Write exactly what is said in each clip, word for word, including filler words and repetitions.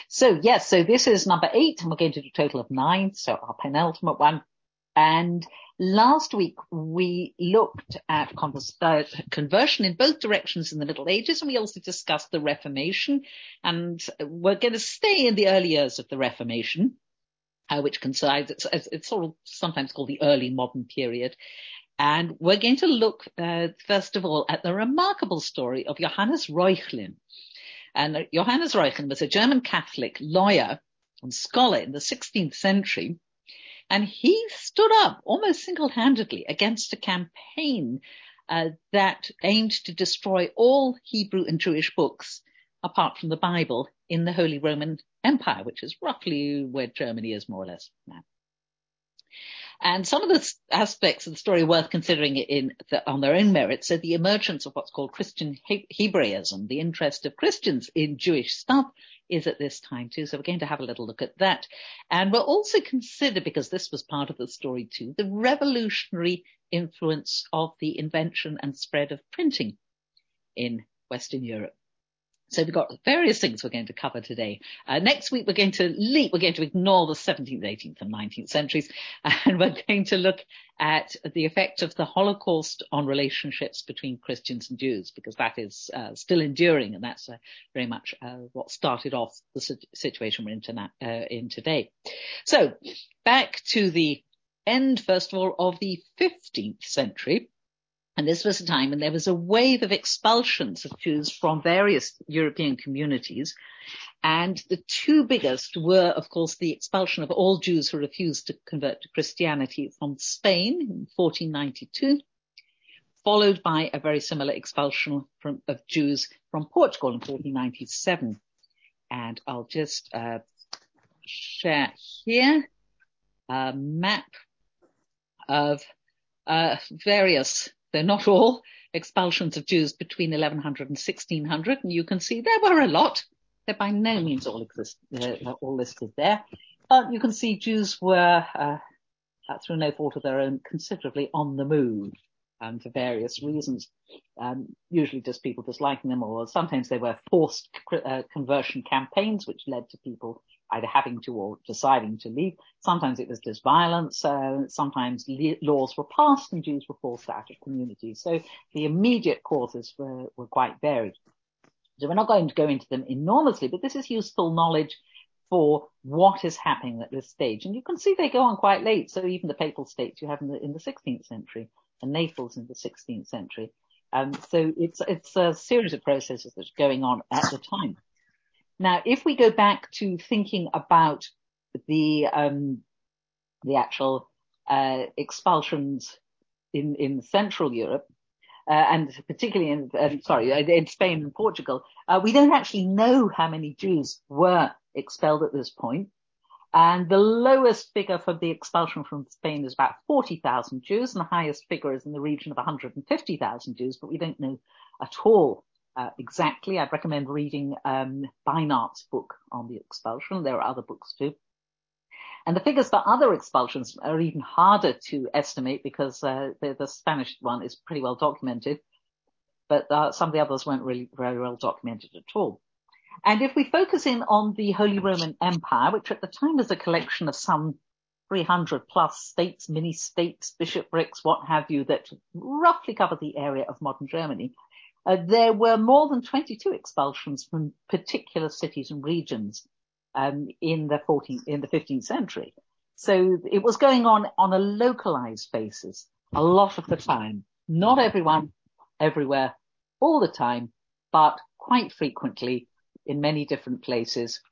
So yes, so this is number eight, and we're going to do a total of nine, so our penultimate one. And last week we looked at convers- uh, conversion in both directions in the Middle Ages, and we also discussed the Reformation. And we're going to stay in the early years of the Reformation, uh, which coincides, it's, it's sort of sometimes called the early modern period. And we're going to look, uh, first of all, at the remarkable story of Johannes Reuchlin. And Johannes Reuchlin was a German Catholic lawyer and scholar in the sixteenth century. And he stood up almost single-handedly against a campaign uh, that aimed to destroy all Hebrew and Jewish books, apart from the Bible, in the Holy Roman Empire, which is roughly where Germany is more or less now. And some of the aspects of the story worth considering in the, on their own merits. So the emergence of what's called Christian he- Hebraism, the interest of Christians in Jewish stuff, is at this time too. So we're going to have a little look at that. And we'll also consider, because this was part of the story too, the revolutionary influence of the invention and spread of printing in Western Europe. So we've got various things we're going to cover today. Uh, next week, we're going to leap, we're going to ignore the seventeenth, eighteenth and nineteenth centuries, and we're going to look at the effect of the Holocaust on relationships between Christians and Jews, because that is uh, still enduring, and that's uh, very much uh, what started off the situation we're in, to, uh, in today. So back to the end, first of all, of the fifteenth century. And this was a time when there was a wave of expulsions of Jews from various European communities. And the two biggest were, of course, the expulsion of all Jews who refused to convert to Christianity from Spain in fourteen ninety-two, followed by a very similar expulsion from, of Jews from Portugal in fourteen ninety-seven. And I'll just uh, share here a map of uh, various They're not all expulsions of Jews between eleven hundred and sixteen hundred, and you can see there were a lot. They're by no means all exist, uh, all listed there, but you can see Jews were, uh, through no fault of their own, considerably on the move, um, for various reasons. Um, usually just people disliking them, or sometimes they were forced uh, conversion campaigns, which led to people either having to or deciding to leave. Sometimes it was just violence. Uh, sometimes le- laws were passed and Jews were forced out of communities. So the immediate causes were, were quite varied. So we're not going to go into them enormously, but this is useful knowledge for what is happening at this stage. And you can see they go on quite late. So even the Papal States you have in the, in the sixteenth century, and Naples in the sixteenth century. Um, so it's, it's a series of processes that's going on at the time. Now, if we go back to thinking about the um, the actual uh, expulsions in, in Central Europe, uh, and particularly in, uh, sorry, in Spain and Portugal, uh, we don't actually know how many Jews were expelled at this point. And the lowest figure for the expulsion from Spain is about forty thousand Jews, and the highest figure is in the region of one hundred fifty thousand Jews, but we don't know at all Uh, exactly. I'd recommend reading um, Beinart's book on the expulsion. There are other books too. And the figures for other expulsions are even harder to estimate because uh, the, the Spanish one is pretty well documented, but uh, some of the others weren't really very well documented at all. And if we focus in on the Holy Roman Empire, which at the time was a collection of some three hundred plus states, mini-states, bishoprics, what have you, that roughly cover the area of modern Germany, Uh, there were more than twenty-two expulsions from particular cities and regions um, in the fourteenth, in the fifteenth century. So it was going on on a localized basis a lot of the time. Not everyone, everywhere, all the time, but quite frequently in many different places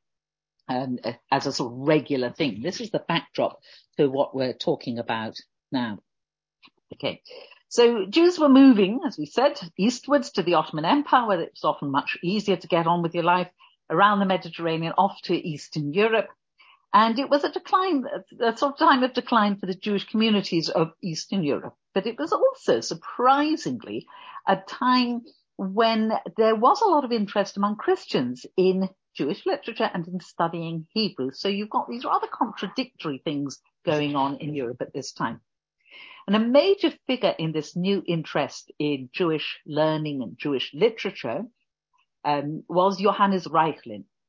um, as a sort of regular thing. This is the backdrop to what we're talking about now. Okay. So Jews were moving, as we said, eastwards to the Ottoman Empire, where it was often much easier to get on with your life, around the Mediterranean, off to Eastern Europe. And it was a decline, a sort of time of decline for the Jewish communities of Eastern Europe. But it was also, surprisingly, a time when there was a lot of interest among Christians in Jewish literature and in studying Hebrew. So you've got these rather contradictory things going on in Europe at this time. And a major figure in this new interest in Jewish learning and Jewish literature um, was Johannes Reuchlin.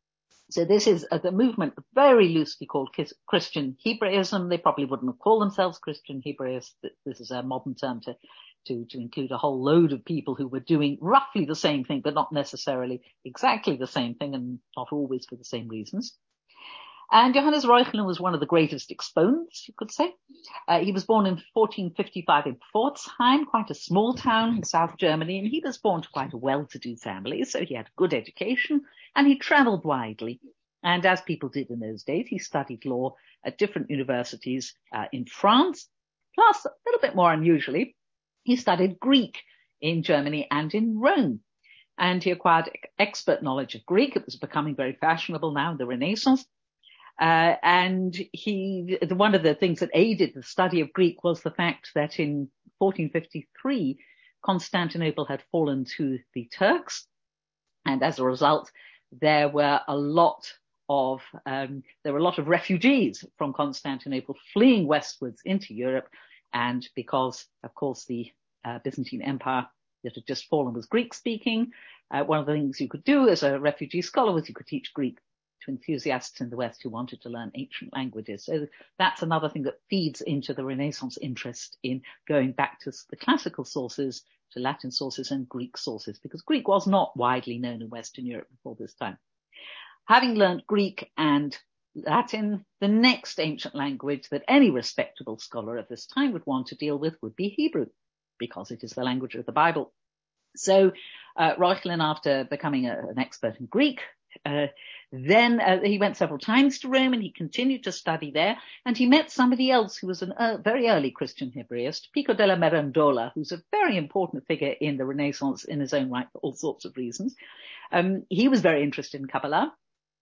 So this is uh, the movement very loosely called Christian Hebraism. They probably wouldn't have called themselves Christian Hebraists. This is a modern term to, to, to include a whole load of people who were doing roughly the same thing, but not necessarily exactly the same thing, and not always for the same reasons. And Johannes Reuchlin was one of the greatest exponents, you could say. Uh, he was born in fourteen fifty-five in Pforzheim, quite a small town in South Germany, and he was born to quite a well-to-do family, so he had a good education, and he traveled widely. And as people did in those days, he studied law at different universities uh, in France, plus, a little bit more unusually, he studied Greek in Germany and in Rome. And he acquired expert knowledge of Greek. It was becoming very fashionable now in the Renaissance. Uh, and he, one of the things that aided the study of Greek was the fact that in fourteen fifty-three, Constantinople had fallen to the Turks. And as a result, there were a lot of, um, there were a lot of refugees from Constantinople fleeing westwards into Europe. And because, of course, the uh, Byzantine Empire that had just fallen was Greek speaking, uh, one of the things you could do as a refugee scholar was you could teach Greek to enthusiasts in the West who wanted to learn ancient languages. So that's another thing that feeds into the Renaissance interest in going back to the classical sources, to Latin sources and Greek sources, because Greek was not widely known in Western Europe before this time. Having learned Greek and Latin, the next ancient language that any respectable scholar of this time would want to deal with would be Hebrew, because it is the language of the Bible. So uh, Reuchlin, after becoming a, an expert in Greek, Uh, then uh, he went several times to Rome, and he continued to study there, and he met somebody else who was a uh, very early Christian Hebraist, Pico della Mirandola, who's a very important figure in the Renaissance in his own right for all sorts of reasons. Um, he was very interested in Kabbalah,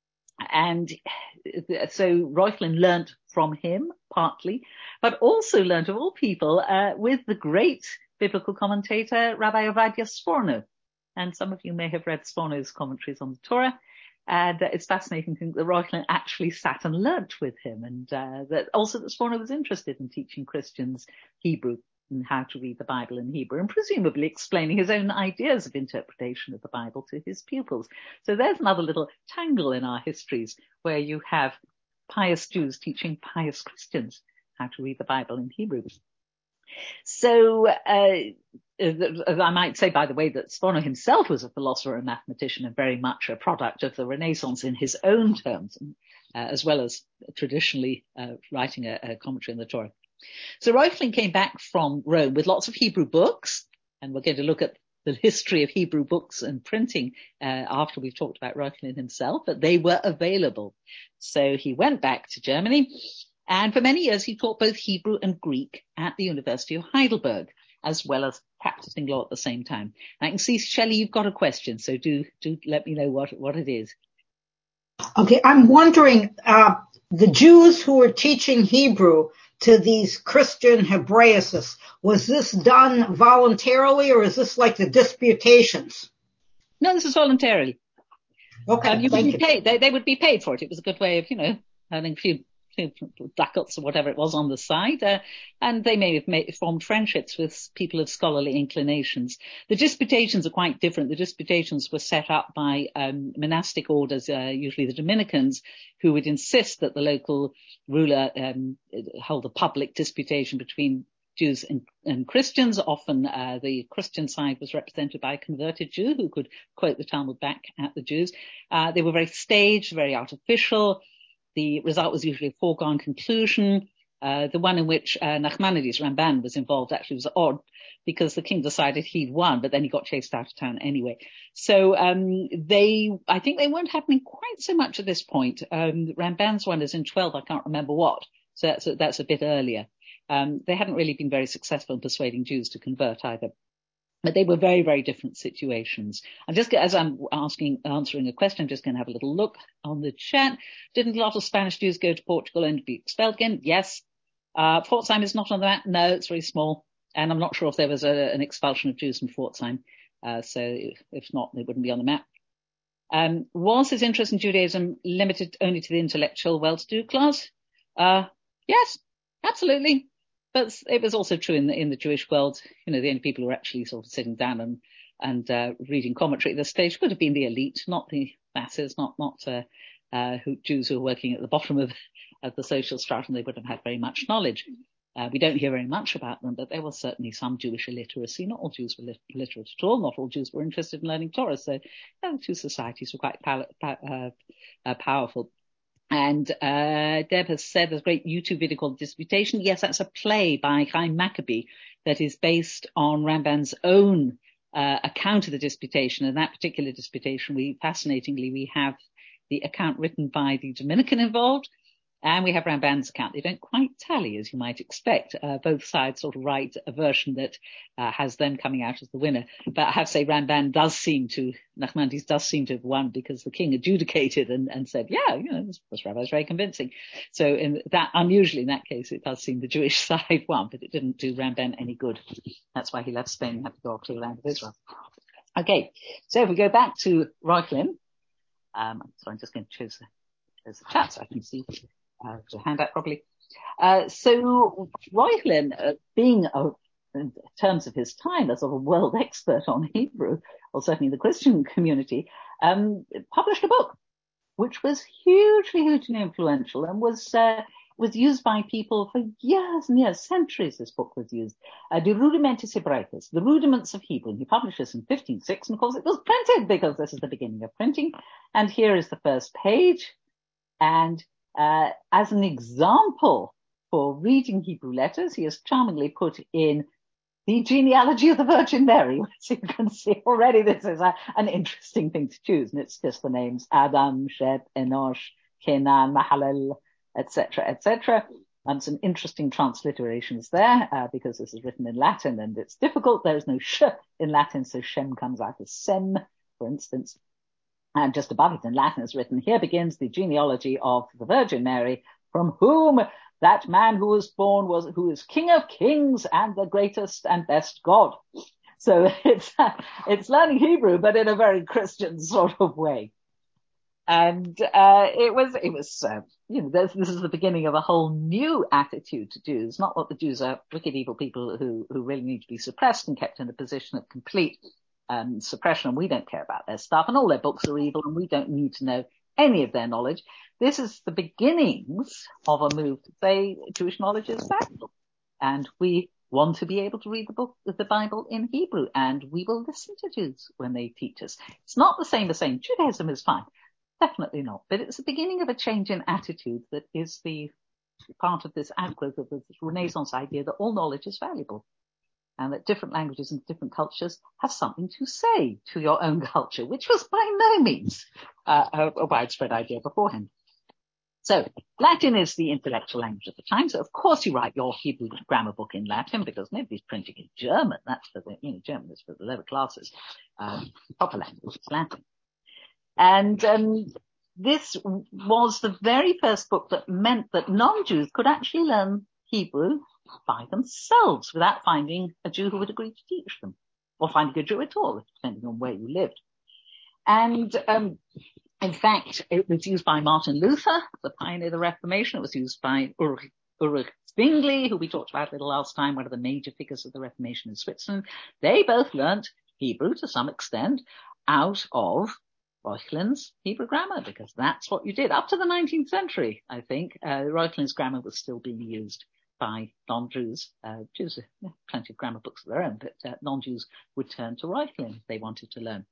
and so Reuchlin learnt from him partly, but also learnt of all people uh, with the great biblical commentator Rabbi Ovadia Sforno. And some of you may have read Sforno's commentaries on the Torah. And uh, it's fascinating to think that Reuchlin actually sat and learnt with him, and uh, that also that Sforno was interested in teaching Christians Hebrew and how to read the Bible in Hebrew, and presumably explaining his own ideas of interpretation of the Bible to his pupils. So there's another little tangle in our histories where you have pious Jews teaching pious Christians how to read the Bible in Hebrew. So uh, I might say, by the way, that Sforno himself was a philosopher and mathematician, and very much a product of the Renaissance in his own terms, uh, as well as traditionally uh, writing a, a commentary on the Torah. So Reuchlin came back from Rome with lots of Hebrew books, and we're going to look at the history of Hebrew books and printing uh, after we've talked about Reuchlin himself, but they were available. So he went back to Germany, and for many years he taught both Hebrew and Greek at the University of Heidelberg, as well as practicing law at the same time. I can see, Shelley, you've got a question, so do do let me know what, what it is. Okay, I'm wondering, uh, the Jews who were teaching Hebrew to these Christian Hebraicists, was this done voluntarily, or is this like the disputations? No, this is voluntarily. Okay, um, you thank would be you. paid. They, they would be paid for it. It was a good way of, you know, earning a few ducats or whatever it was on the side, uh, and they may have made, formed friendships with people of scholarly inclinations. The disputations are quite different. The disputations were set up by um, monastic orders, uh, usually the Dominicans, who would insist that the local ruler um, hold a public disputation between Jews and, and Christians. Often uh, the Christian side was represented by a converted Jew who could quote the Talmud back at the Jews. Uh, they were very staged, very artificial. The result was usually a foregone conclusion. Uh, the one in which uh, Nachmanides, Ramban, was involved actually was odd, because the king decided he'd won, but then he got chased out of town anyway. So um, they, I think they weren't happening quite so much at this point. Um, Ramban's one is in twelve, I can't remember what, so that's a, that's a bit earlier. Um, they hadn't really been very successful in persuading Jews to convert either. But they were very, very different situations. I'm just, as I'm asking, answering a question, I'm just going to have a little look on the chat. Didn't a lot of Spanish Jews go to Portugal and be expelled again? Yes. Uh, Pforzheim is not on the map. No, it's very small. And I'm not sure if there was a, an expulsion of Jews from Pforzheim. Uh, so if, if not, they wouldn't be on the map. Um, was his interest in Judaism limited only to the intellectual, well-to-do class? Uh, yes, absolutely. But it was also true in the, in the Jewish world. You know, the only people who were actually sort of sitting down and, and, uh, reading commentary at this stage could have been the elite, not the masses, not, not, uh, uh, who, Jews who were working at the bottom of, of the social stratum. They wouldn't have had very much knowledge. Uh, we don't hear very much about them, but there was certainly some Jewish illiteracy. Not all Jews were lit- literate at all. Not all Jews were interested in learning Torah. So, you know, the two societies were quite pow- uh, uh, powerful. And uh Deb has said there's a great YouTube video called Disputation. Yes, that's a play by Chaim Maccabee that is based on Ramban's own uh, account of the disputation. And that particular disputation, we fascinatingly, we have the account written by the Dominican involved, and we have Ramban's account. They don't quite tally, as you might expect. Uh, both sides sort of write a version that uh, has them coming out as the winner. But I have to say, Ramban does seem to, Nachmanides does seem to have won, because the king adjudicated and, and said, yeah, you know, this, this rabbi is very convincing. So in that, unusually in that case, it does seem the Jewish side won, but it didn't do Ramban any good. That's why he left Spain and had to go off to the land of Israel. Okay, so if we go back to Reuchlin, um, so I'm just going to choose the, choose the chat so I can see Uh, to hand out properly. Uh, so Reuchlin, uh, being a, in terms of his time, a sort of world expert on Hebrew, or certainly the Christian community, um, published a book which was hugely, hugely influential and was uh, was used by people for years and years, centuries. This book was used, uh, De Rudimentis Hebraicus, The Rudiments of Hebrew. He published this in fifteen oh six, and of course it was printed because this is the beginning of printing. And here is the first page, and Uh, as an example for reading Hebrew letters, he has charmingly put in the genealogy of the Virgin Mary. So you can see already this is a, an interesting thing to choose, and it's just the names Adam, Sheth, Enosh, Kenan, Mahalalel, et cetera, et cetera. And some interesting transliterations there, uh, because this is written in Latin and it's difficult. There's no sh in Latin, so Shem comes out as Sem, for instance. And just above it in Latin is written, here begins the genealogy of the Virgin Mary, from whom that man who was born was, who is King of Kings and the greatest and best God. So it's, uh, it's learning Hebrew, but in a very Christian sort of way. And, uh, it was, it was, uh, you know, this, this is the beginning of a whole new attitude to Jews. Not that the Jews are wicked, evil people who, who really need to be suppressed and kept in a position of complete Um, suppression, and we don't care about their stuff, and all their books are evil, and we don't need to know any of their knowledge. This is the beginnings of a move to say Jewish knowledge is valuable, and we want to be able to read the book, the Bible in Hebrew, and we will listen to Jews when they teach us. It's not the same as saying Judaism is fine, definitely not, but it's the beginning of a change in attitude that is the part of this outgrowth of this Renaissance idea that all knowledge is valuable, and that different languages and different cultures have something to say to your own culture, which was by no means uh, a, a widespread idea beforehand. So Latin is the intellectual language of the time. So of course you write your Hebrew grammar book in Latin, because nobody's printing in German. That's for the, you know, German is for the lower classes. Um, proper language is Latin. And um, this was the very first book that meant that non-Jews could actually learn Hebrew by themselves without finding a Jew who would agree to teach them, or finding a Jew at all, depending on where you lived. And um, in fact, it was used by Martin Luther, the pioneer of the Reformation. It was used by Ulrich, Ulrich Zwingli, who we talked about a little last time, one of the major figures of the Reformation in Switzerland. They both learnt Hebrew to some extent out of Reuchlin's Hebrew grammar, because that's what you did. Up to the nineteenth century, I think, uh, Reuchlin's grammar was still being used by non-Jews. Uh, Jews have plenty of grammar books of their own, but uh, non-Jews would turn to Reuchlin if they wanted to learn.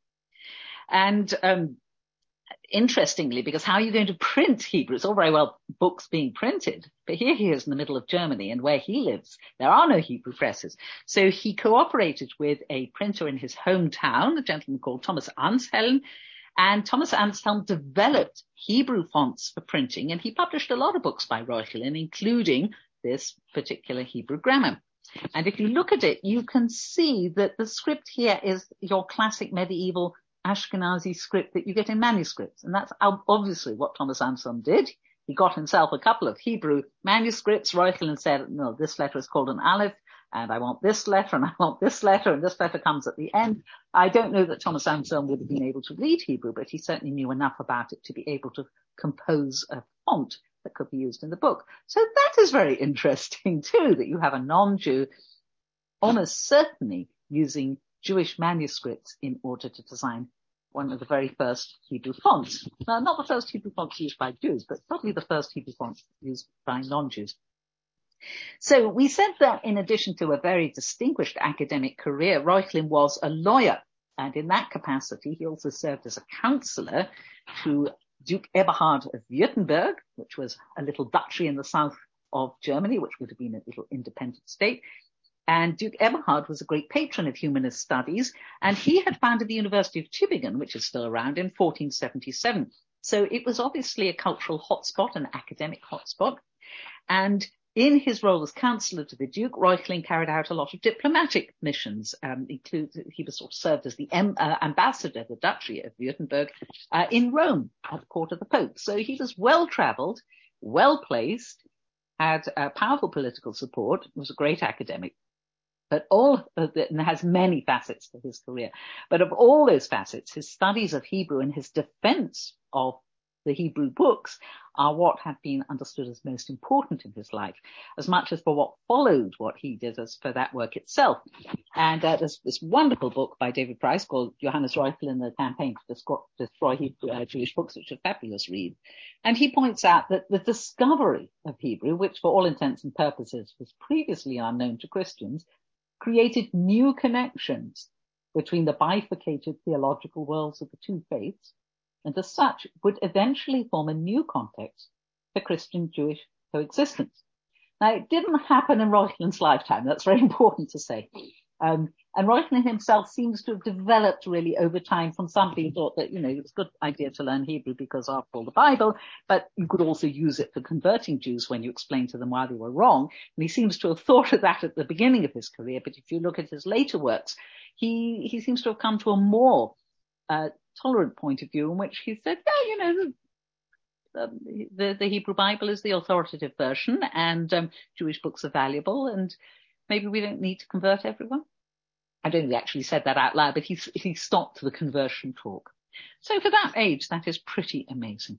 And um, interestingly, because how are you going to print Hebrew? It's all very well books being printed, but here he is in the middle of Germany, and where he lives, there are no Hebrew presses. So he cooperated with a printer in his hometown, a gentleman called Thomas Anshelm, and Thomas Anshelm developed Hebrew fonts for printing, and he published a lot of books by Reuchlin, including this particular Hebrew grammar. And if you look at it, you can see that the script here is your classic medieval Ashkenazi script that you get in manuscripts. And that's obviously what Thomas Anshelm did. He got himself a couple of Hebrew manuscripts. Reuchlin said, no, this letter is called an aleph, and I want this letter, and I want this letter, and this letter comes at the end. I don't know that Thomas Anshelm would have been able to read Hebrew, but he certainly knew enough about it to be able to compose a font that could be used in the book. So that is very interesting too, that you have a non-Jew almost certainly using Jewish manuscripts in order to design one of the very first Hebrew fonts. Now, not the first Hebrew fonts used by Jews, but probably the first Hebrew fonts used by non-Jews. So we said that in addition to a very distinguished academic career, Reuchlin was a lawyer. And in that capacity, he also served as a counselor to Duke Eberhard of Württemberg, which was a little duchy in the south of Germany, which would have been a little independent state. And Duke Eberhard was a great patron of humanist studies, and he had founded the University of Tübingen, which is still around, in fourteen seventy-seven. So it was obviously a cultural hotspot, an academic hotspot. And in his role as counselor to the Duke, Reuchlin carried out a lot of diplomatic missions. Um, include, he was sort of served as the em, uh, ambassador of the Duchy of Württemberg uh, in Rome at the court of the Pope. So he was well-traveled, well-placed, had uh, powerful political support, was a great academic. But all of the, and has many facets to his career. But of all those facets, his studies of Hebrew and his defense of the Hebrew books are what have been understood as most important in his life, as much as for what followed what he did as for that work itself. And uh, there's this wonderful book by David Price called Johannes Reuchlin, the Campaign to Destroy, destroy Hebrew, uh, Jewish Books, which is a fabulous read. And he points out that the discovery of Hebrew, which for all intents and purposes was previously unknown to Christians, created new connections between the bifurcated theological worlds of the two faiths, and as such would eventually form a new context for Christian-Jewish coexistence. Now, it didn't happen in Reuchlin's lifetime. That's very important to say. Um, and Reuchlin himself seems to have developed really over time from somebody who thought that, you know, it was a good idea to learn Hebrew because after all the Bible, but you could also use it for converting Jews when you explain to them why they were wrong. And he seems to have thought of that at the beginning of his career. But if you look at his later works, he, he seems to have come to a more, uh, tolerant point of view in which he said, yeah, you know, Um, the, the Hebrew Bible is the authoritative version, and um, Jewish books are valuable, and maybe we don't need to convert everyone. I don't think he actually said that out loud, but he, he stopped the conversion talk. So for that age, that is pretty amazing.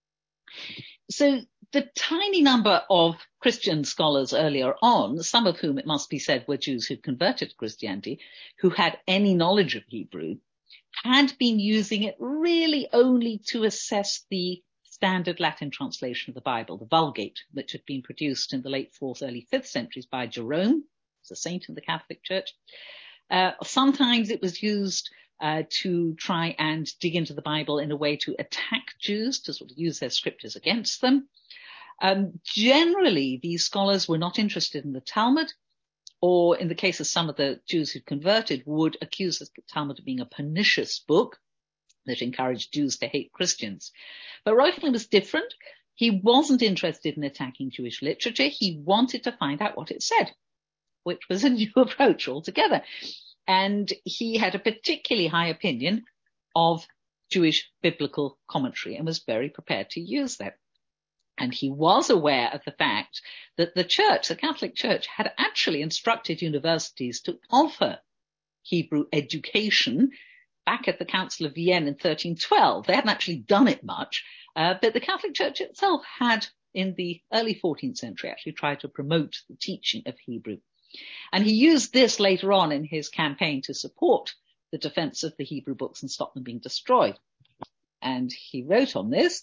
So the tiny number of Christian scholars earlier on, some of whom it must be said were Jews who converted to Christianity, who had any knowledge of Hebrew, had been using it really only to assess the standard Latin translation of the Bible, the Vulgate, which had been produced in the late fourth, early fifth centuries by Jerome, who's a saint in the Catholic Church. Uh, sometimes it was used uh, to try and dig into the Bible in a way to attack Jews, to sort of use their scriptures against them. Um, generally, these scholars were not interested in the Talmud, or in the case of some of the Jews who converted, would accuse the Talmud of being a pernicious book that encouraged Jews to hate Christians. But Reuchlin was different. He wasn't interested in attacking Jewish literature. He wanted to find out what it said, which was a new approach altogether. And he had a particularly high opinion of Jewish biblical commentary and was very prepared to use that. And he was aware of the fact that the church, the Catholic Church, had actually instructed universities to offer Hebrew education back at the Council of Vienne in thirteen twelve. They hadn't actually done it much, uh, but the Catholic Church itself had, in the early fourteenth century, actually tried to promote the teaching of Hebrew. And he used this later on in his campaign to support the defense of the Hebrew books and stop them being destroyed. And he wrote on this,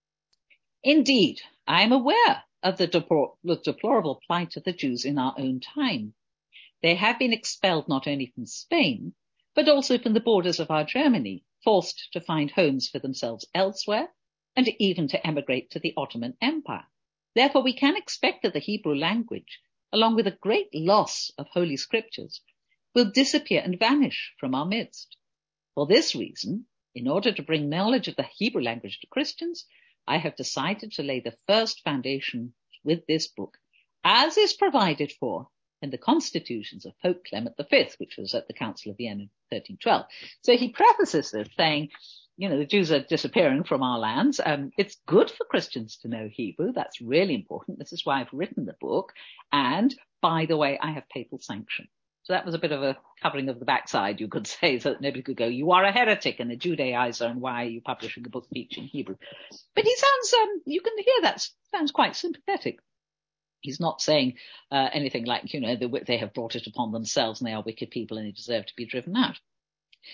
"Indeed, I am aware of the, deplor- the deplorable plight of the Jews in our own time. They have been expelled not only from Spain, but also from the borders of our Germany, forced to find homes for themselves elsewhere, and even to emigrate to the Ottoman Empire. Therefore, we can expect that the Hebrew language, along with a great loss of holy scriptures, will disappear and vanish from our midst. For this reason, in order to bring knowledge of the Hebrew language to Christians, I have decided to lay the first foundation with this book, as is provided for in the constitutions of Pope Clement the Fifth, which was at the Council of Vienna in thirteen twelve. So he prefaces this saying, you know, the Jews are disappearing from our lands. Um, it's good for Christians to know Hebrew. That's really important. This is why I've written the book. And by the way, I have papal sanction. So that was a bit of a covering of the backside, you could say, so that nobody could go, you are a heretic and a Judaizer, and why are you publishing a book teaching Hebrew? But he sounds, um, you can hear that sounds quite sympathetic. He's not saying uh, anything like, you know, they, they have brought it upon themselves and they are wicked people and they deserve to be driven out.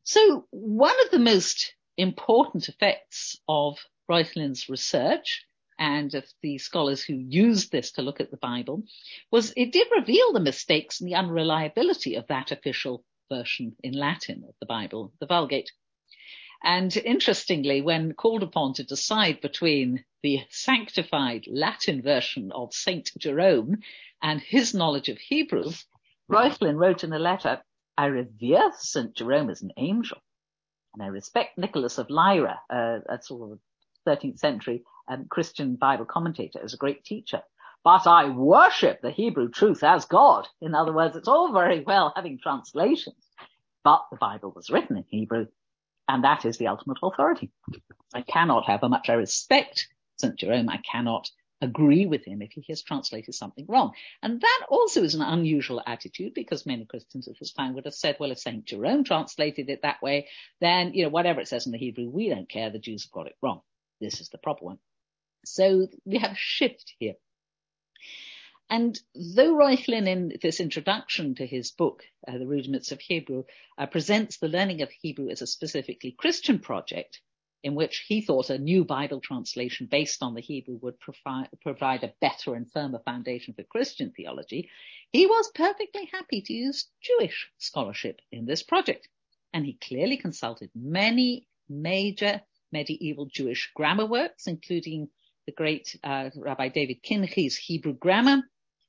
So one of the most important effects of Reuchlin's research and of the scholars who used this to look at the Bible was it did reveal the mistakes and the unreliability of that official version in Latin of the Bible, the Vulgate. And interestingly, when called upon to decide between the sanctified Latin version of Saint Jerome and his knowledge of Hebrew, Reuchlin wrote in a letter, "I revere Saint Jerome as an angel, and I respect Nicholas of Lyra, uh, a sort of thirteenth century um, Christian Bible commentator, as a great teacher. But I worship the Hebrew truth as God." In other words, it's all very well having translations, but the Bible was written in Hebrew, and that is the ultimate authority. I cannot, however much I respect Saint Jerome, I cannot agree with him if he has translated something wrong. And that also is an unusual attitude, because many Christians at this time would have said, well, if Saint Jerome translated it that way, then, you know, whatever it says in the Hebrew, we don't care, the Jews have got it wrong. This is the proper one. So we have a shift here. And though Reuchlin, in this introduction to his book, uh, The Rudiments of Hebrew, uh, presents the learning of Hebrew as a specifically Christian project, in which he thought a new Bible translation based on the Hebrew would provi- provide a better and firmer foundation for Christian theology, he was perfectly happy to use Jewish scholarship in this project. And he clearly consulted many major medieval Jewish grammar works, including the great uh, Rabbi David Kinchi's Hebrew Grammar,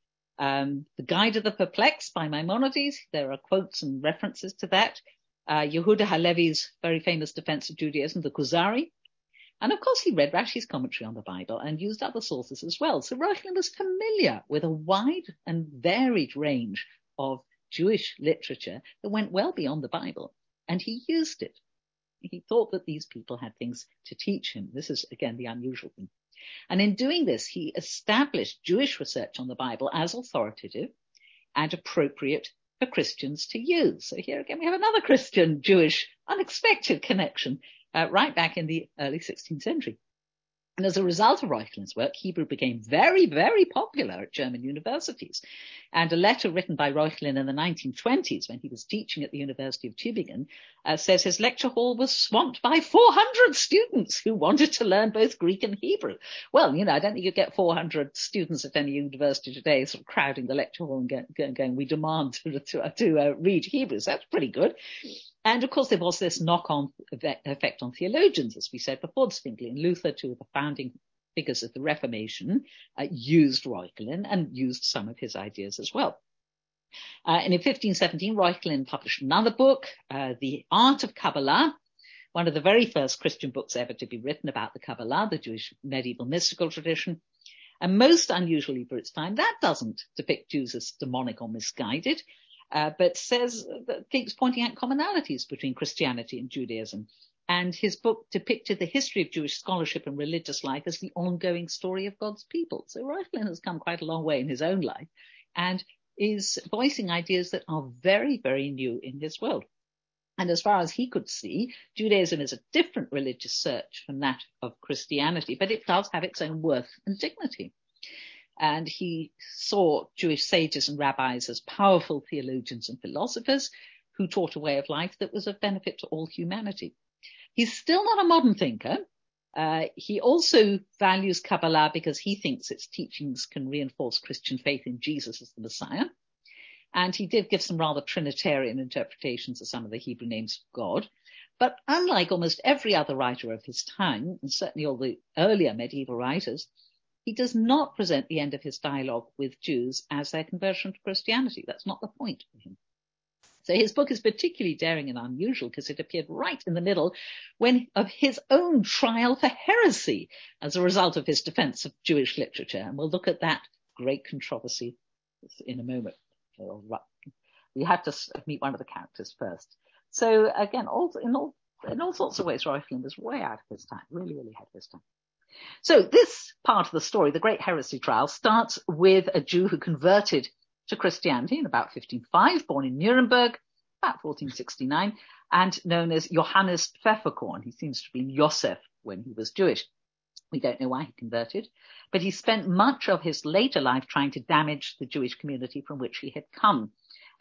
um, The Guide of the Perplexed by Maimonides. There are quotes and references to that. Uh, Yehuda Halevi's very famous Defense of Judaism, the Kuzari. And of course, he read Rashi's commentary on the Bible and used other sources as well. So Reuchlin was familiar with a wide and varied range of Jewish literature that went well beyond the Bible, and he used it. He thought that these people had things to teach him. This is, again, the unusual thing. And in doing this, he established Jewish research on the Bible as authoritative and appropriate for Christians to use. So here again, we have another Christian Jewish unexpected connection uh, right back in the early sixteenth century. And as a result of Reuchlin's work, Hebrew became very, very popular at German universities. And a letter written by Reuchlin in the nineteen twenties, when he was teaching at the University of Tübingen, uh, says his lecture hall was swamped by four hundred students who wanted to learn both Greek and Hebrew. Well, you know, I don't think you get four hundred students at any university today sort of crowding the lecture hall and going, going we demand to, to, to uh, read Hebrew. So that's pretty good. And of course, there was this knock-on effect on theologians, as we said before. Zwingli and Luther, two of the founding figures of the Reformation, uh, used Reuchlin and used some of his ideas as well. Uh, and in fifteen seventeen, Reuchlin published another book, uh, The Art of Kabbalah, one of the very first Christian books ever to be written about the Kabbalah, the Jewish medieval mystical tradition. And most unusually for its time, that doesn't depict Jews as demonic or misguided, Uh, but says that keeps pointing out commonalities between Christianity and Judaism. And his book depicted the history of Jewish scholarship and religious life as the ongoing story of God's people. So Reuchlin has come quite a long way in his own life and is voicing ideas that are very, very new in his world. And as far as he could see, Judaism is a different religious search from that of Christianity, but it does have its own worth and dignity. And he saw Jewish sages and rabbis as powerful theologians and philosophers who taught a way of life that was of benefit to all humanity. He's still not a modern thinker. Uh, he also values Kabbalah because he thinks its teachings can reinforce Christian faith in Jesus as the Messiah. And he did give some rather Trinitarian interpretations of some of the Hebrew names of God. But unlike almost every other writer of his time, and certainly all the earlier medieval writers, he does not present the end of his dialogue with Jews as their conversion to Christianity. That's not the point for him. So his book is particularly daring and unusual because it appeared right in the middle when of his own trial for heresy as a result of his defense of Jewish literature. And we'll look at that great controversy in a moment. We have to meet one of the characters first. So again, all, in all in all sorts of ways, Reuchlin was way out of his time, really, really ahead of his time. So this part of the story, the Great Heresy Trial, starts with a Jew who converted to Christianity in about fifteen oh five, born in Nuremberg, about fourteen sixty-nine, and known as Johannes Pfefferkorn. He seems to have been Yosef when he was Jewish. We don't know why he converted, but he spent much of his later life trying to damage the Jewish community from which he had come.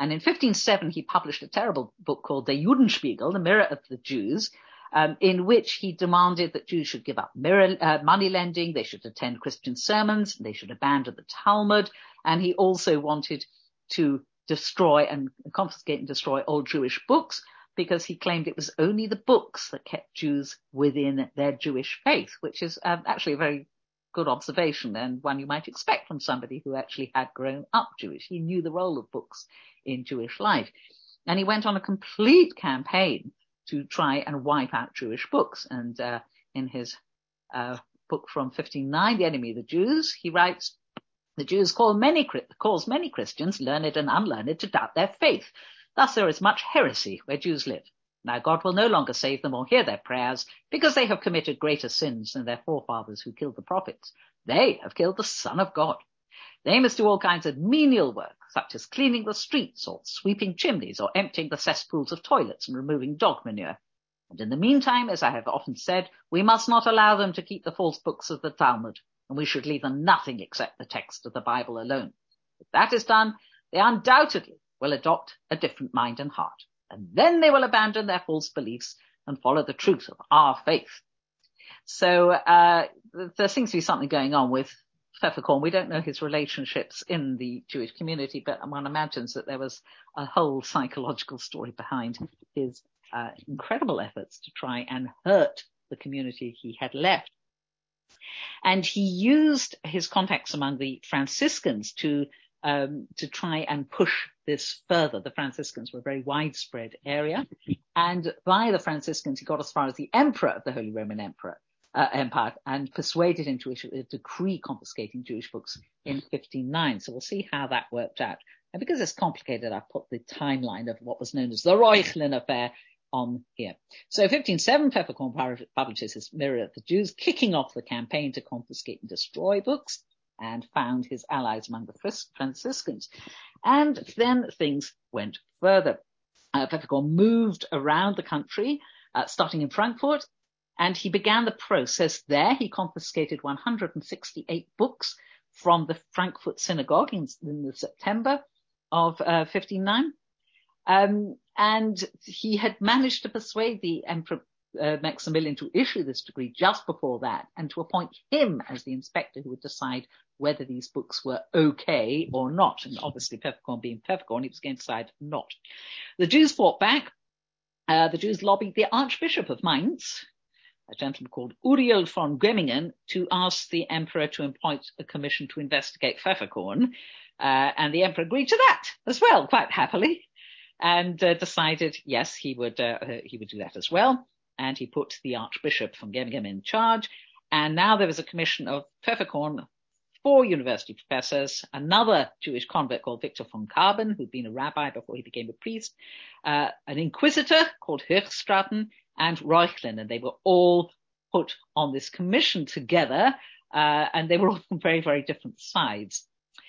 And in fifteen oh seven, he published a terrible book called Der Judenspiegel, The Mirror of the Jews, um, in which he demanded that Jews should give up mirror, uh, money lending, they should attend Christian sermons, they should abandon the Talmud, and he also wanted to destroy and confiscate and destroy all Jewish books, because he claimed it was only the books that kept Jews within their Jewish faith, which is um, actually a very good observation and one you might expect from somebody who actually had grown up Jewish. He knew the role of books in Jewish life. And he went on a complete campaign to try and wipe out Jewish books. And uh, in his uh, book from fifteen oh nine, The Enemy of the Jews, he writes, the Jews call many, cause many Christians, learned and unlearned, to doubt their faith. Thus there is much heresy where Jews live. Now God will no longer save them or hear their prayers, because they have committed greater sins than their forefathers who killed the prophets. They have killed the Son of God. They must do all kinds of menial work, such as cleaning the streets or sweeping chimneys or emptying the cesspools of toilets and removing dog manure. And in the meantime, as I have often said, we must not allow them to keep the false books of the Talmud, and we should leave them nothing except the text of the Bible alone. If that is done, they undoubtedly will adopt a different mind and heart, and then they will abandon their false beliefs and follow the truth of our faith. So uh there seems to be something going on with Pfefferkorn. We don't know his relationships in the Jewish community, but one imagines that there was a whole psychological story behind his uh, incredible efforts to try and hurt the community he had left. And he used his contacts among the Franciscans to um to try and push this further. The Franciscans were a very widespread area, and via the Franciscans he got as far as the Emperor of the Holy Roman Emperor uh, Empire and persuaded him to issue a decree confiscating Jewish books in fifteen oh nine. So we'll see how that worked out. And because it's complicated, I've put the timeline of what was known as the Reuchlin affair on here. So fifteen oh seven, Pfefferkorn publishes his Mirror of the Jews, kicking off the campaign to confiscate and destroy books, and found his allies among the Franciscans. And then things went further. Uh, Pfefferkorn moved around the country, uh, starting in Frankfurt, and he began the process there. He confiscated one hundred sixty-eight books from the Frankfurt Synagogue in, in the September of uh, fifteen oh nine. Um, and he had managed to persuade the Emperor uh, Maximilian to issue this decree just before that, and to appoint him as the inspector who would decide whether these books were okay or not. And obviously Pfefferkorn being Pfefferkorn, he was going to decide not. The Jews fought back. Uh, the Jews lobbied the Archbishop of Mainz, a gentleman called Uriel von Gemmingen, to ask the emperor to appoint a commission to investigate Pfefferkorn. Uh, and the emperor agreed to that as well, quite happily, and uh, decided, yes, he would, uh, he would do that as well. And he put the Archbishop von Gemmingen in charge. And now there was a commission of Pfefferkorn, four university professors, another Jewish convert called Victor von Karben, who'd been a rabbi before he became a priest, uh, an inquisitor called Höchststraten, and Reuchlin, and they were all put on this commission together, uh, and they were all from very, very different sides.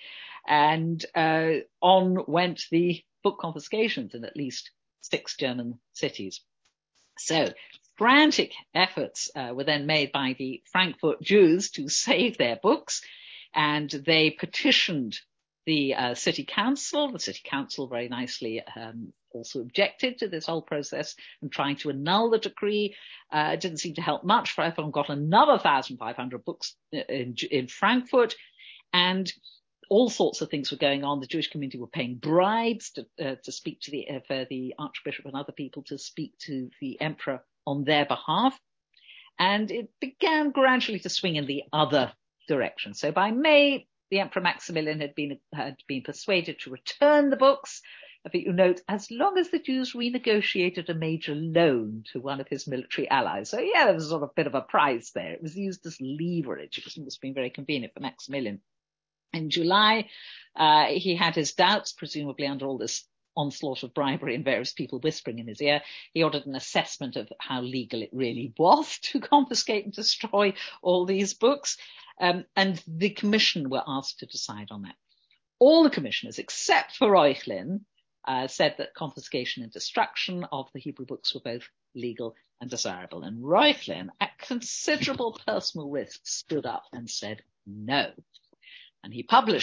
And uh, on went the book confiscations in at least six German cities. So frantic efforts uh, were then made by the Frankfurt Jews to save their books, and they petitioned the uh, city council. The city council very nicely um, also objected to this whole process and trying to annul the decree. Uh, it didn't seem to help much. Pfefferkorn got another one thousand five hundred books in, in Frankfurt, and all sorts of things were going on. The Jewish community were paying bribes to, uh, to speak to the, uh, for the Archbishop and other people to speak to the Emperor on their behalf. And it began gradually to swing in the other direction. So by May, the Emperor Maximilian had been, had been persuaded to return the books. I think you note, as long as the Jews renegotiated a major loan to one of his military allies. So yeah, there was sort of a bit of a prize there. It was used as leverage. It was being very convenient for Maximilian. In July, uh, he had his doubts, presumably under all this onslaught of bribery and various people whispering in his ear. He ordered an assessment of how legal it really was to confiscate and destroy all these books. Um, and the commission were asked to decide on that. All the commissioners, except for Reuchlin, uh, said that confiscation and destruction of the Hebrew books were both legal and desirable. And Reuchlin, at considerable personal risk, stood up and said no. And he published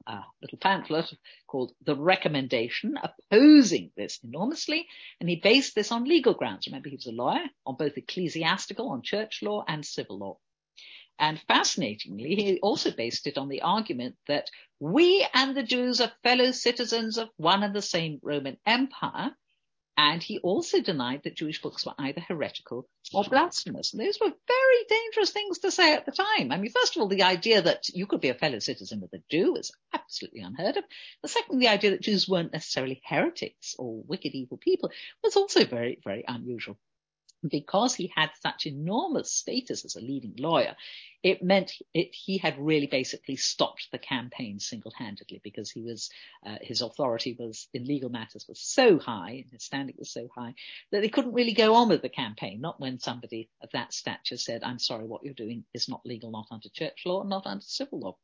a little pamphlet called The Recommendation, opposing this enormously, and he based this on legal grounds. Remember, he was a lawyer, on both ecclesiastical, on church law, and civil law. And fascinatingly, he also based it on the argument that we and the Jews are fellow citizens of one and the same Roman Empire. And he also denied that Jewish books were either heretical or blasphemous. And those were very dangerous things to say at the time. I mean, first of all, the idea that you could be a fellow citizen with a Jew is absolutely unheard of. The second, the idea that Jews weren't necessarily heretics or wicked, evil people was also very, very unusual. Because he had such enormous status as a leading lawyer, it meant it, he had really basically stopped the campaign single-handedly, because he was, uh, his authority was in legal matters was so high, and his standing was so high, that they couldn't really go on with the campaign. Not when somebody of that stature said, "I'm sorry, what you're doing is not legal, not under church law, not under civil law."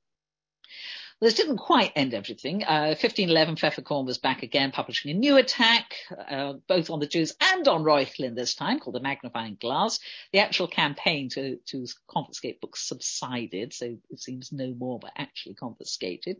Well, this didn't quite end everything. Uh, fifteen eleven, Pfefferkorn was back again, publishing a new attack, uh, both on the Jews and on Reuchlin this time, called The Magnifying Glass. The actual campaign to, to confiscate books subsided, so it seems no more were actually confiscated.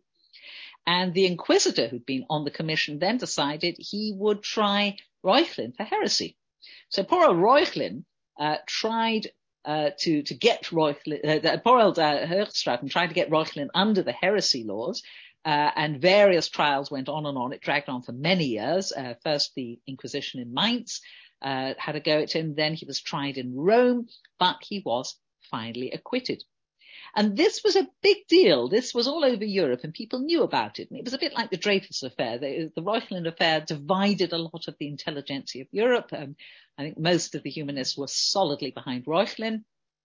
And the inquisitor who'd been on the commission then decided he would try Reuchlin for heresy. So poor old Reuchlin uh, tried Uh, to, to get Reuchlin, uh, poor old uh, Hochstraten tried to get Reuchlin under the heresy laws, uh, and various trials went on and on. It dragged on for many years. Uh, first, the Inquisition in Mainz uh, had a go at him. Then he was tried in Rome, but he was finally acquitted. And this was a big deal. This was all over Europe, and people knew about it. And it was a bit like the Dreyfus affair. The, the Reuchlin affair divided a lot of the intelligentsia of Europe. Um, I think most of the humanists were solidly behind Reuchlin.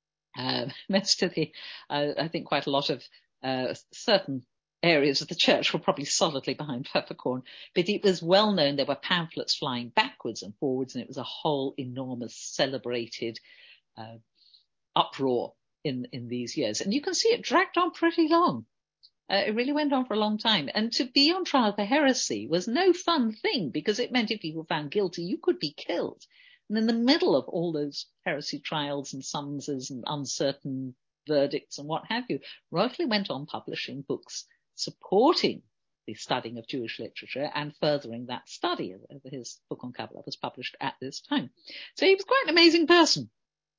Uh, most of the, uh, I think quite a lot of uh, certain areas of the church were probably solidly behind Pfefferkorn. But it was well known there were pamphlets flying backwards and forwards, and it was a whole enormous celebrated uh, uproar in, in these years. And you can see it dragged on pretty long. Uh, it really went on for a long time. And to be on trial for heresy was no fun thing, because it meant if you were found guilty, you could be killed. And in the middle of all those heresy trials and summonses and uncertain verdicts and what have you, Reuchlin went on publishing books supporting the studying of Jewish literature and furthering that study. His book on Kabbalah was published at this time. So he was quite an amazing person.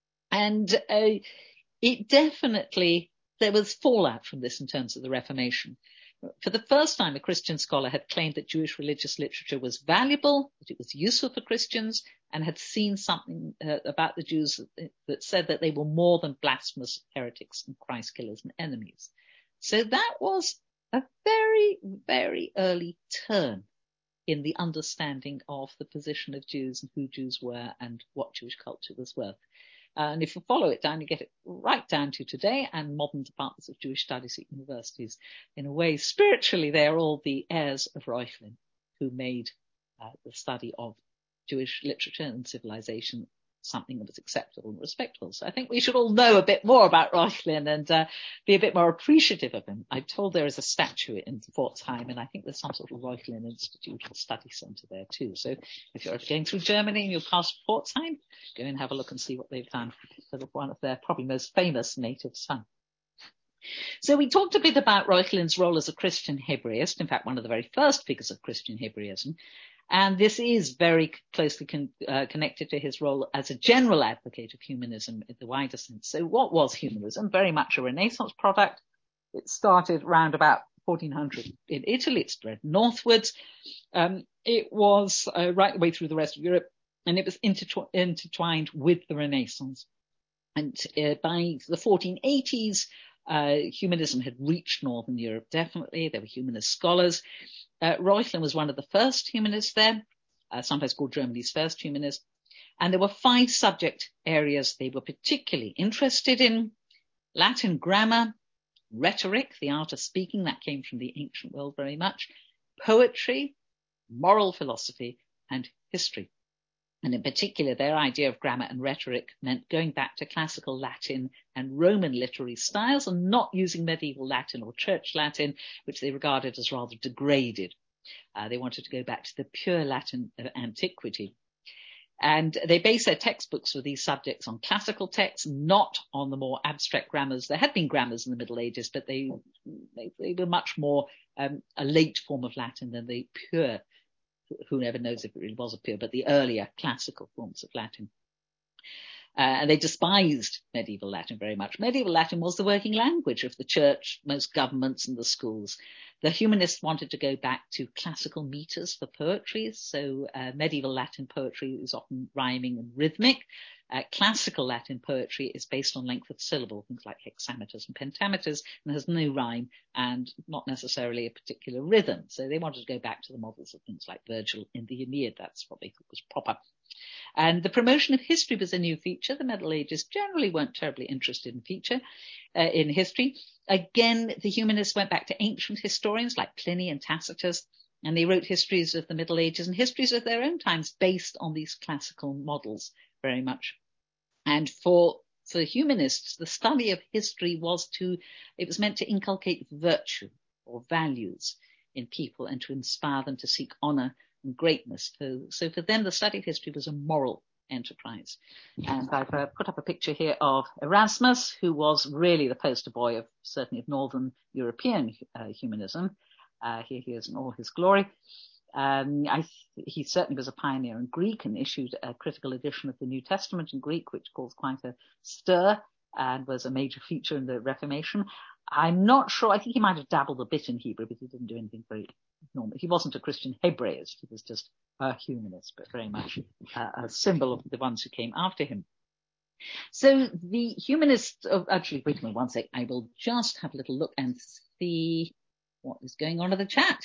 And uh, it definitely, there was fallout from this in terms of the Reformation. For the first time, a Christian scholar had claimed that Jewish religious literature was valuable, that it was useful for Christians, and had seen something uh, about the Jews that, that said that they were more than blasphemous heretics and Christ killers and enemies. So that was a very, very early turn in the understanding of the position of Jews and who Jews were and what Jewish culture was worth. Uh, and if you follow it down, you get it right down to today, and modern departments of Jewish studies at universities. In a way, spiritually, they are all the heirs of Reuchlin, who made uh, the study of Jewish literature and civilization something that was acceptable and respectable. So I think we should all know a bit more about Reuchlin and uh, be a bit more appreciative of him. I'm told there is a statue in Pforzheim, and I think there's some sort of Reuchlin Institute or study centre there too. So if you're going through Germany and you'll pass Pforzheim, go and have a look and see what they've done for one of their probably most famous native sons. So we talked a bit about Reuchlin's role as a Christian Hebraist, in fact, one of the very first figures of Christian Hebraism. And this is very closely con- uh, connected to his role as a general advocate of humanism in the wider sense. So what was humanism? Very much a Renaissance product. It started around about fourteen hundred in Italy. It spread northwards. Um, it was uh, right the way through the rest of Europe, and it was intertw- intertwined with the Renaissance. And uh, by the fourteen eighties, uh, humanism had reached Northern Europe, definitely. There were humanist scholars. Uh, Reuchlin was one of the first humanists there, uh, sometimes called Germany's first humanist. And there were five subject areas they were particularly interested in: Latin grammar, rhetoric, the art of speaking, that came from the ancient world very much, poetry, moral philosophy, and history. And in particular, their idea of grammar and rhetoric meant going back to classical Latin and Roman literary styles and not using medieval Latin or church Latin, which they regarded as rather degraded. Uh, they wanted to go back to the pure Latin of antiquity. And they based their textbooks for these subjects on classical texts, not on the more abstract grammars. There had been grammars in the Middle Ages, but they They, they were much more um, a late form of Latin than the pure, who never knows if it really was a pure, but the earlier classical forms of Latin. Uh, and they despised medieval Latin very much. Medieval Latin was the working language of the church, most governments and the schools. The humanists wanted to go back to classical meters for poetry. So uh, medieval Latin poetry is often rhyming and rhythmic. Uh, classical Latin poetry is based on length of syllable, things like hexameters and pentameters, and has no rhyme and not necessarily a particular rhythm. So they wanted to go back to the models of things like Virgil in the Aeneid. That's what they thought was proper. And the promotion of history was a new feature. The Middle Ages generally weren't terribly interested in feature, uh, in history. Again, the humanists went back to ancient historians like Pliny and Tacitus, and they wrote histories of the Middle Ages and histories of their own times based on these classical models very much. And for, for humanists, the study of history was to, it was meant to inculcate virtue or values in people and to inspire them to seek honor and greatness. So, so for them, the study of history was a moral enterprise. And I've uh, put up a picture here of Erasmus, who was really the poster boy of certainly of Northern European uh, humanism. Uh, here he is in all his glory. Um, I, he certainly was a pioneer in Greek and issued a critical edition of the New Testament in Greek, which caused quite a stir and was a major feature in the Reformation. I'm not sure. I think he might have dabbled a bit in Hebrew, but he didn't do anything very normal. He wasn't a Christian Hebraist. He was just a humanist, but very much uh, a symbol of the ones who came after him. So the humanists of, actually, wait a minute, one sec. I will just have a little look and see what is going on in the chat.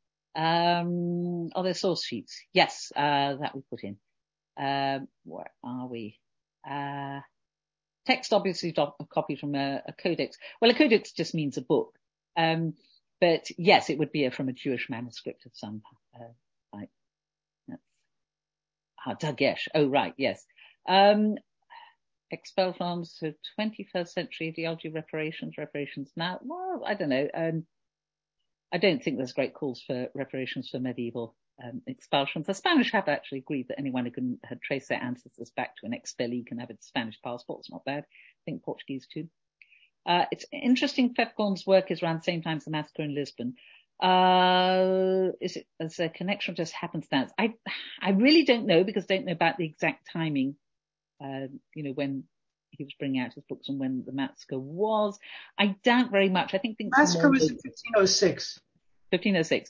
Um, are there source sheets? Yes, uh, that we put in. Um, where are we? Uh, text obviously a copy from a, a codex. Well, a codex just means a book. Um, but yes, it would be a, from a Jewish manuscript of some, uh, like, that's, ah, Dagesh. Oh, right. Yes. Um, expel from so twenty-first century ideology, reparations, reparations now. Well, I don't know. Um, I don't think there's great calls for reparations for medieval um, expulsions. The Spanish have actually agreed that anyone who can had traced their ancestors back to an expellee can have a Spanish passport. It's not bad. I think Portuguese too. Uh, it's interesting. Pfefferkorn's work is around the same time as the massacre in Lisbon. Uh, is it as a connection just happenstance? I I really don't know because I don't know about the exact timing. Uh, you know, when he was bringing out his books and when the massacre was. I doubt very much. I think things massacre was in fifteen oh six. fifteen oh six.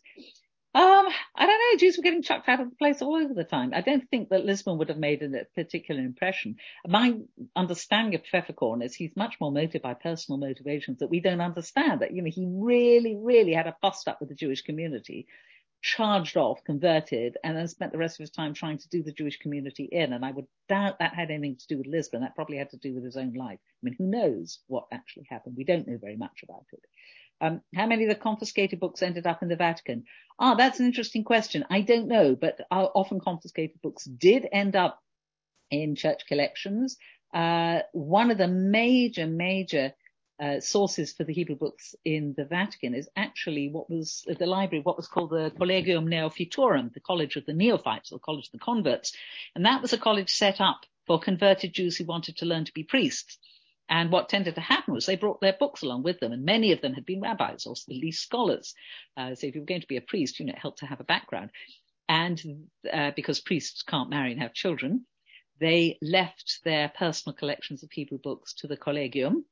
Um, I don't know. Jews were getting chucked out of the place all over the time. I don't think that Lisbon would have made a particular impression. My understanding of Pfefferkorn is he's much more motivated by personal motivations that we don't understand. That, you know, he really, really had a bust up with the Jewish community, charged off, converted, and then spent the rest of his time trying to do the Jewish community in. And I would doubt that had anything to do with Lisbon. That probably had to do with his own life. I mean, who knows what actually happened? We don't know very much about it. Um, how many of the confiscated books ended up in the Vatican? Ah, that's an interesting question. I don't know, but uh, often confiscated books did end up in church collections. Uh, one of the major, major uh, sources for the Hebrew books in the Vatican is actually what was uh, the library, what was called the Collegium Neophytorum, the College of the Neophytes, or College of the Converts. And that was a college set up for converted Jews who wanted to learn to be priests. And what tended to happen was they brought their books along with them, and many of them had been rabbis or at least scholars. Uh, so if you were going to be a priest, you know, it helped to have a background. And uh, because priests can't marry and have children, they left their personal collections of Hebrew books to the Collegium.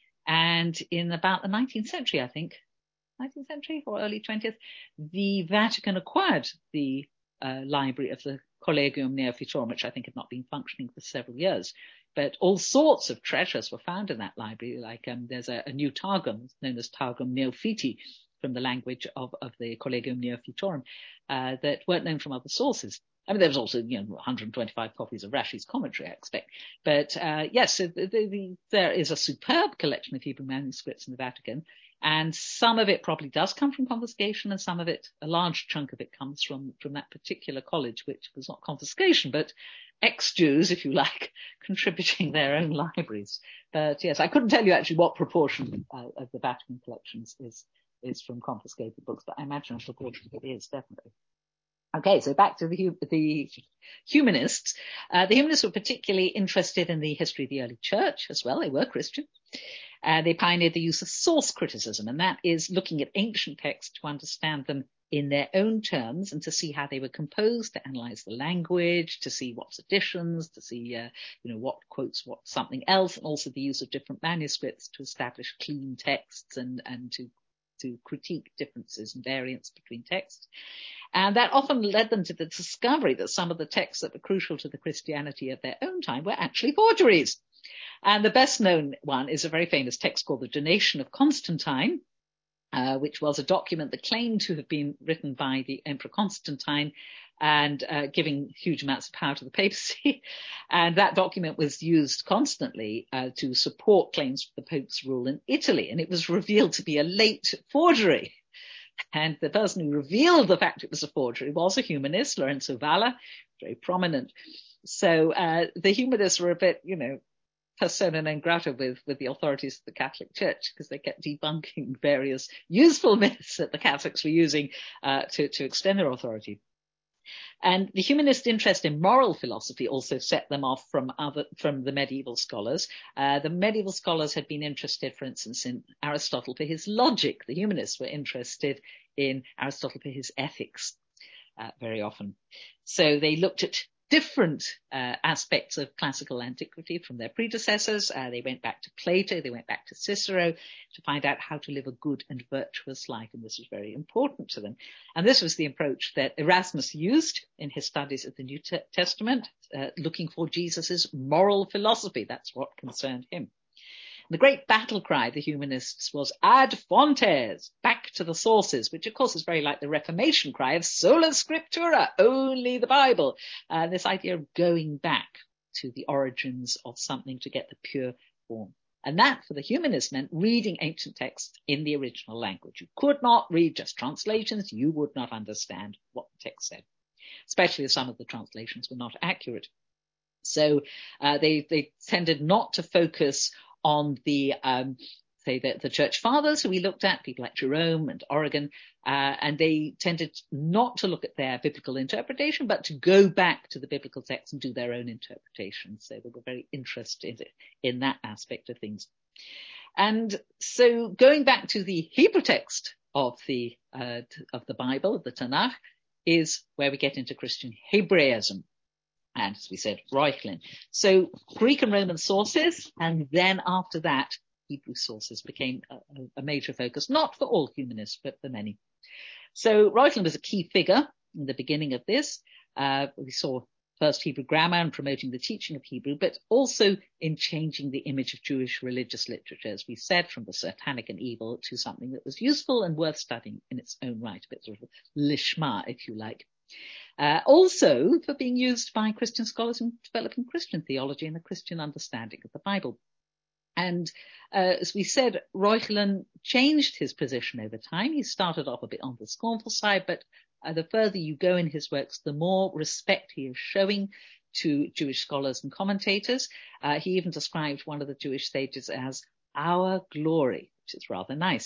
And in about the nineteenth century, I think, nineteenth century or early twentieth, the Vatican acquired the uh, library of the Collegium Neophytorum, which I think had not been functioning for several years. But all sorts of treasures were found in that library. Like um, there's a, a new Targum known as Targum Neophiti from the language of, of the Collegium Neophytorum uh, that weren't known from other sources. I mean, there was also, you know, one hundred twenty-five copies of Rashi's commentary, I expect. But uh, yes, so the, the, the, there is a superb collection of Hebrew manuscripts in the Vatican. And some of it probably does come from confiscation, and some of it, a large chunk of it, comes from, from that particular college, which was not confiscation, but ex-Jews, if you like, contributing their own libraries. But yes, I couldn't tell you actually what proportion uh, of the Vatican collections is is from confiscated books, but I imagine a proportion of it is, definitely. Okay, so back to the, the humanists. Uh, the humanists were particularly interested in the history of the early church as well. They were Christian. Uh, they pioneered the use of source criticism, and that is looking at ancient texts to understand them in their own terms and to see how they were composed, to analyze the language, to see what's additions, to see, uh, you know, what quotes what something else, and also the use of different manuscripts to establish clean texts and, and to, to critique differences and variants between texts. And that often led them to the discovery that some of the texts that were crucial to the Christianity of their own time were actually forgeries. And the best known one is a very famous text called the Donation of Constantine, uh, which was a document that claimed to have been written by the Emperor Constantine and uh, giving huge amounts of power to the papacy. And that document was used constantly uh, to support claims for the Pope's rule in Italy. And it was revealed to be a late forgery. And the person who revealed the fact it was a forgery was a humanist, Lorenzo Valla, very prominent. So uh, the humanists were a bit, you know, persona non grata with, with the authorities of the Catholic Church, because they kept debunking various useful myths that the Catholics were using uh, to, to extend their authority. And the humanist interest in moral philosophy also set them off from other, from the medieval scholars. Uh, the medieval scholars had been interested, for instance, in Aristotle for his logic. The humanists were interested in Aristotle for his ethics, uh, very often. So they looked at different uh, aspects of classical antiquity from their predecessors. Uh, they went back to Plato, they went back to Cicero to find out how to live a good and virtuous life, and this was very important to them. And this was the approach that Erasmus used in his studies of the New Testament, uh, looking for Jesus's moral philosophy. That's what concerned him. The great battle cry of the humanists was ad fontes, back to the sources, which of course is very like the Reformation cry of sola scriptura, only the Bible. Uh, this idea of going back to the origins of something to get the pure form. And that, for the humanists, meant reading ancient texts in the original language. You could not read just translations. You would not understand what the text said, especially as some of the translations were not accurate. So uh, they, they tended not to focus on the, um, say, the, the church fathers who we looked at, people like Jerome and Origen, uh, and they tended not to look at their biblical interpretation, but to go back to the biblical text and do their own interpretation. So they were very interested in that aspect of things. And so going back to the Hebrew text of the, uh, of the Bible, of the Tanakh, is where we get into Christian Hebraism. And as we said, Reuchlin. So Greek and Roman sources, and then after that, Hebrew sources became a, a major focus, not for all humanists, but for many. So Reuchlin was a key figure in the beginning of this. Uh, we saw first Hebrew grammar and promoting the teaching of Hebrew, but also in changing the image of Jewish religious literature, as we said, from the satanic and evil to something that was useful and worth studying in its own right, a bit sort of lishma, if you like. Uh, also for being used by Christian scholars in developing Christian theology and a Christian understanding of the Bible. And uh, as we said, Reuchlin changed his position over time. He started off a bit on the scornful side, but uh, the further you go in his works, the more respect he is showing to Jewish scholars and commentators. Uh, he even described one of the Jewish sages as our glory, which is rather nice.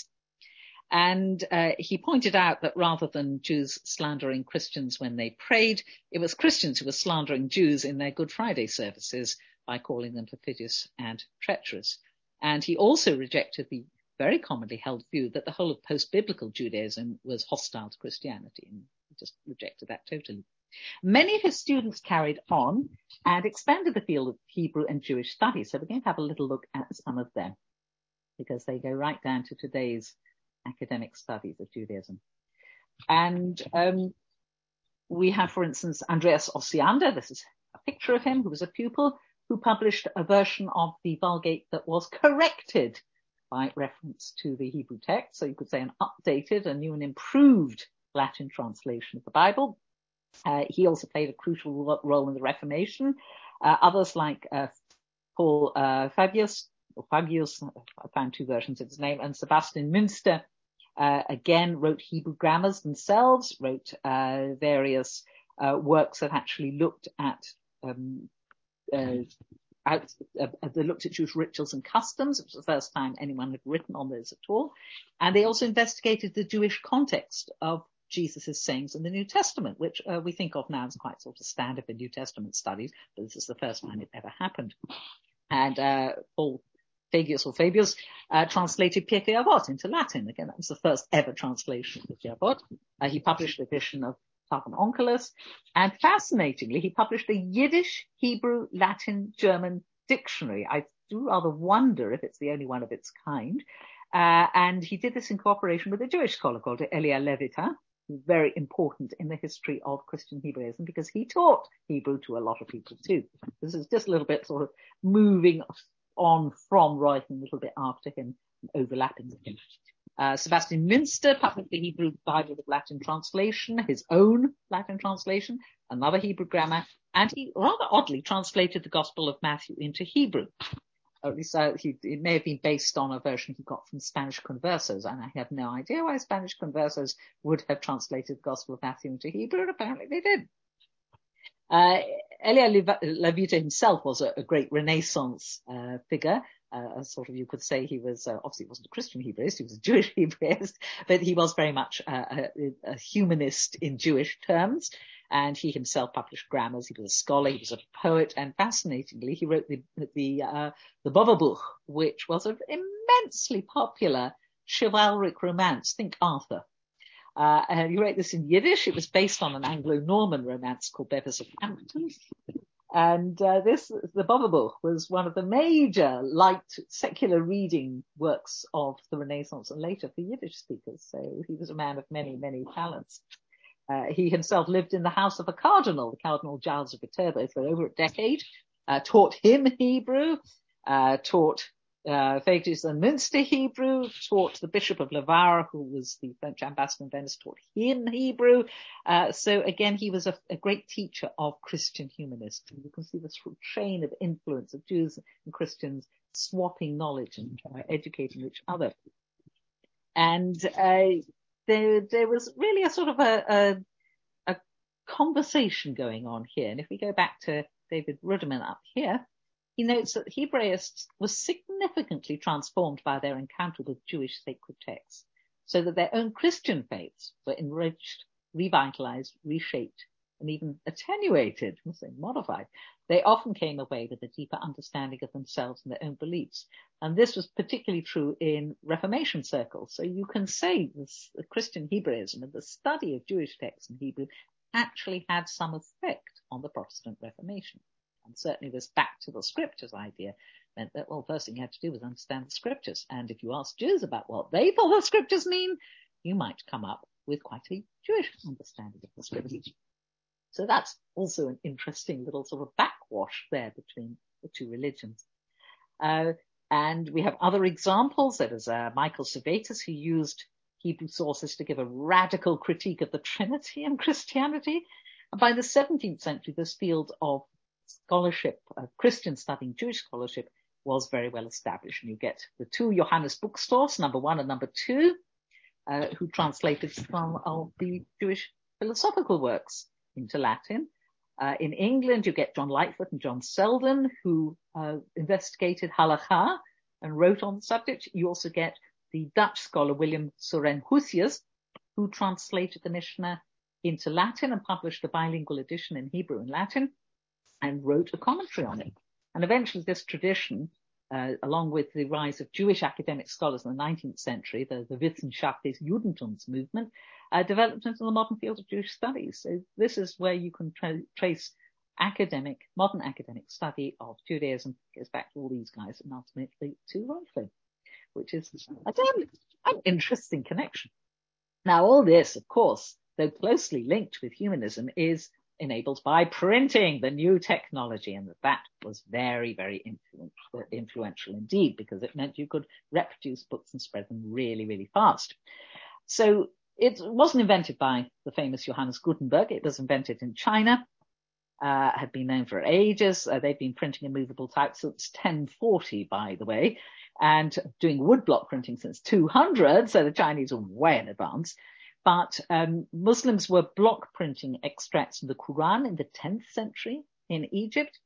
And uh, he pointed out that rather than Jews slandering Christians when they prayed, it was Christians who were slandering Jews in their Good Friday services by calling them perfidious and treacherous. And he also rejected the very commonly held view that the whole of post-biblical Judaism was hostile to Christianity, and he just rejected that totally. Many of his students carried on and expanded the field of Hebrew and Jewish studies. So we're going to have a little look at some of them, because they go right down to today's academic studies of Judaism. And um, we have, for instance, Andreas Osiander. This is a picture of him, who was a pupil, who published a version of the Vulgate that was corrected by reference to the Hebrew text. So you could say an updated, a new and improved Latin translation of the Bible. Uh, he also played a crucial role in the Reformation. Uh, others like uh, Paul uh, Fabius, or Fabius, I found two versions of his name, and Sebastian Münster, uh, again wrote Hebrew grammars themselves, wrote uh, various uh, works that actually looked at um, uh, out, uh, they looked at Jewish rituals and customs. It was the first time anyone had written on those at all. And they also investigated the Jewish context of Jesus' sayings in the New Testament, which uh, we think of now as quite sort of standard for New Testament studies, but this is the first time it ever happened. And uh, Paul Fagius or Fabius, uh, translated Pirkei Avot into Latin. Again, that was the first ever translation of Pirkei Avot. Uh, he published an edition of Targum Onkelos, and fascinatingly, he published a Yiddish, Hebrew, Latin, German dictionary. I do rather wonder if it's the only one of its kind. Uh, and he did this in cooperation with a Jewish scholar called Elia Levita, who's very important in the history of Christian Hebraism because he taught Hebrew to a lot of people too. This is just a little bit sort of moving on from writing a little bit after him, overlapping with him. Uh, Sebastian Münster published the Hebrew Bible with Latin translation, his own Latin translation, another Hebrew grammar, and he rather oddly translated the Gospel of Matthew into Hebrew. Or at least uh, he, it may have been based on a version he got from Spanish conversos, and I have no idea why Spanish conversos would have translated the Gospel of Matthew into Hebrew, and apparently they did. Uh, Elia Levita himself was a, a great Renaissance uh, figure. Uh, sort of, you could say he was, uh, obviously he wasn't a Christian Hebraist, he was a Jewish Hebraist, but he was very much uh, a, a humanist in Jewish terms. And he himself published grammars. He was a scholar, he was a poet, and fascinatingly, he wrote the, the, uh, the Boverbuch, which was an immensely popular chivalric romance. Think Arthur. Uh, and he wrote this in Yiddish. It was based on an Anglo-Norman romance called Bevis of Hampton. And uh, this, the Boverbuch, was one of the major light secular reading works of the Renaissance and later for Yiddish speakers. So he was a man of many, many talents. Uh, he himself lived in the house of a cardinal, the Cardinal Giles of Viterbo, for over a decade, uh, taught him Hebrew, uh, taught uh, Fagius and Münster Hebrew, taught the Bishop of Navarre, who was the French ambassador in Venice, taught him Hebrew. Uh, so again, he was a, a great teacher of Christian humanists. And you can see this chain of influence of Jews and Christians swapping knowledge and uh, educating each other. And uh, there, there was really a sort of a, a, a conversation going on here. And if we go back to David Ruderman up here, he notes that Hebraists were significantly transformed by their encounter with Jewish sacred texts, so that their own Christian faiths were enriched, revitalized, reshaped, and even attenuated, let's say modified. They often came away with a deeper understanding of themselves and their own beliefs. And this was particularly true in Reformation circles. So you can say this, the Christian Hebraism and the study of Jewish texts in Hebrew actually had some effect on the Protestant Reformation. And certainly this back to the scriptures idea meant that, well, first thing you had to do was understand the scriptures. And if you ask Jews about what they thought the scriptures mean, you might come up with quite a Jewish understanding of the scriptures. So that's also an interesting little sort of backwash there between the two religions. Uh, and we have other examples. There was uh, Michael Servetus, who used Hebrew sources to give a radical critique of the Trinity in Christianity. And by the seventeenth century, this field of scholarship, uh, Christian studying Jewish scholarship, was very well established. And you get the two Johannes bookstores, number one and number two, uh, who translated some of the Jewish philosophical works into Latin. Uh, in England, you get John Lightfoot and John Selden, who uh, investigated halakha and wrote on the subject. You also get the Dutch scholar William Soren Hussius, who translated the Mishnah into Latin and published a bilingual edition in Hebrew and Latin, and wrote a commentary on it. And eventually this tradition, uh, along with the rise of Jewish academic scholars in the nineteenth century, the, the Wissenschaft des Judentums movement, uh, developed into the modern field of Jewish studies. So this is where you can tra- trace academic, modern academic study of Judaism. It goes back to all these guys and ultimately to Reuchlin, which is, again, an interesting connection. Now, all this, of course, though closely linked with humanism, is enabled by printing, the new technology, and that that was very, very influential, influential indeed, because it meant you could reproduce books and spread them really, really fast. So it wasn't invented by the famous Johannes Gutenberg. It was invented in China, uh, had been known for ages. Uh, they've been printing in movable type since ten forty, by the way, and doing woodblock printing since two hundred, so the Chinese are way in advance. But um, Muslims were block printing extracts from the Quran in the tenth century in Egypt.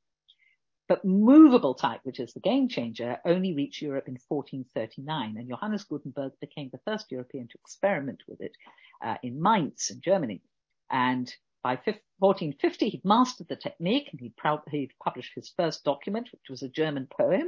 But movable type, which is the game changer, only reached Europe in fourteen thirty-nine. And Johannes Gutenberg became the first European to experiment with it uh, in Mainz in Germany. And by fourteen fifty, he'd mastered the technique, and he'd, proud, he'd published his first document, which was a German poem,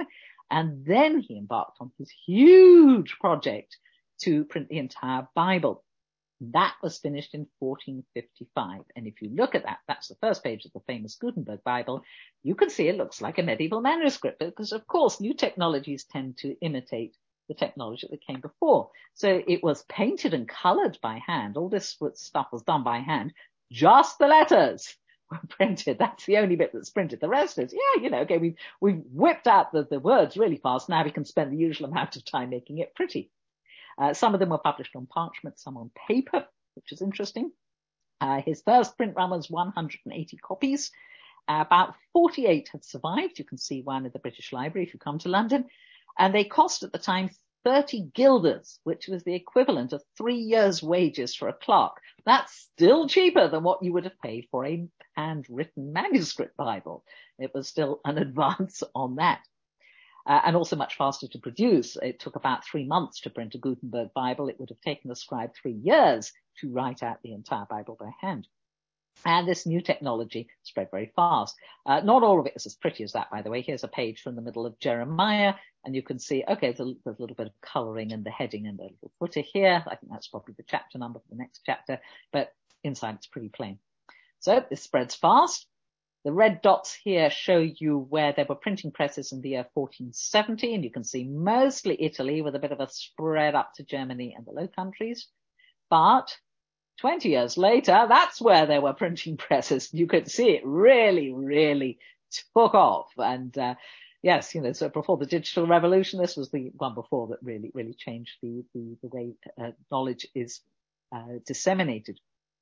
And then he embarked on his huge project to print the entire Bible. That was finished in fourteen fifty-five. And if you look at that, that's the first page of the famous Gutenberg Bible. You can see it looks like a medieval manuscript because, of course, new technologies tend to imitate the technology that came before. So it was painted and colored by hand. All this stuff was done by hand. Just the letters were printed. That's the only bit that's printed. The rest is, yeah, you know, okay, we we whipped out the, the words really fast. Now we can spend the usual amount of time making it pretty. Uh, some of them were published on parchment, some on paper, which is interesting. Uh, his first print run was one hundred eighty copies. Uh, about forty-eight have survived. You can see one at the British Library if you come to London. And they cost at the time thirty guilders, which was the equivalent of three years' wages for a clerk. That's still cheaper than what you would have paid for a handwritten manuscript Bible. It was still an advance on that. Uh, and also much faster to produce. It took about three months to print a Gutenberg Bible. It would have taken a scribe three years to write out the entire Bible by hand. And this new technology spread very fast. Uh, not all of it is as pretty as that, by the way. Here's a page from the middle of Jeremiah, and you can see, okay, there's a, there's a little bit of coloring in the heading and the little footer here. I think that's probably the chapter number for the next chapter, but inside it's pretty plain. So this spreads fast. The red dots here show you where there were printing presses in the year fourteen seventy, and you can see mostly Italy with a bit of a spread up to Germany and the Low Countries. But twenty years later, that's where there were printing presses. You could see it really, really took off. And uh, yes, you know, so before the digital revolution, this was the one before that really, really changed the, the, the way uh, knowledge is uh, disseminated.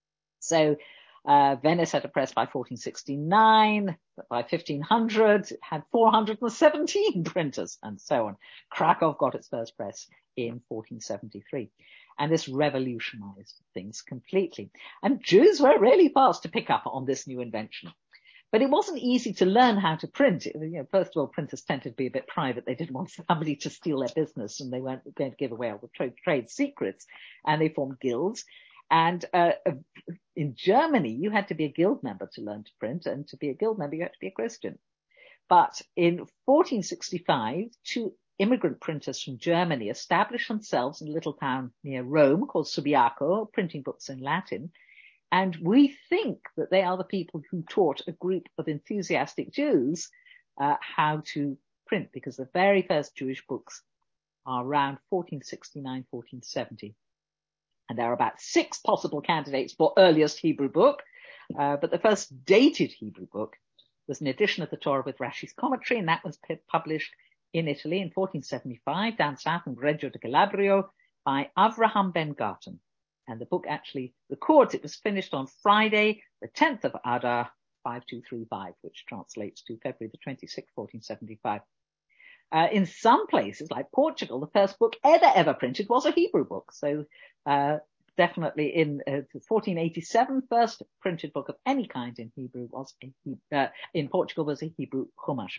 So Uh, Venice had a press by fourteen sixty-nine, but by fifteen hundred it had four hundred seventeen printers, and so on. Krakow got its first press in fourteen seventy-three. And this revolutionized things completely. And Jews were really fast to pick up on this new invention. But it wasn't easy to learn how to print. You know, first of all, printers tended to be a bit private. They didn't want somebody to steal their business, and they weren't going to give away all the trade, trade secrets. And they formed guilds. And uh, in Germany, you had to be a guild member to learn to print, and to be a guild member, you had to be a Christian. But in fourteen sixty-five, two immigrant printers from Germany established themselves in a little town near Rome called Subiaco, printing books in Latin. And we think that they are the people who taught a group of enthusiastic Jews uh, how to print, because the very first Jewish books are around fourteen sixty-nine, fourteen seventy. And there are about six possible candidates for earliest Hebrew book. Uh, but the first dated Hebrew book was an edition of the Torah with Rashi's commentary, and that was p- published in Italy in fourteen seventy-five, down south in Reggio di Calabria, by Avraham ben Garten. And the book actually records it was finished on Friday, the tenth of Adar, five two three five, which translates to February the twenty-sixth, fourteen seventy-five. Uh, in some places, like Portugal, the first book ever, ever printed was a Hebrew book. So uh, definitely in uh, fourteen eighty-seven, first printed book of any kind in Hebrew was a, uh, in Portugal was a Hebrew Chumash.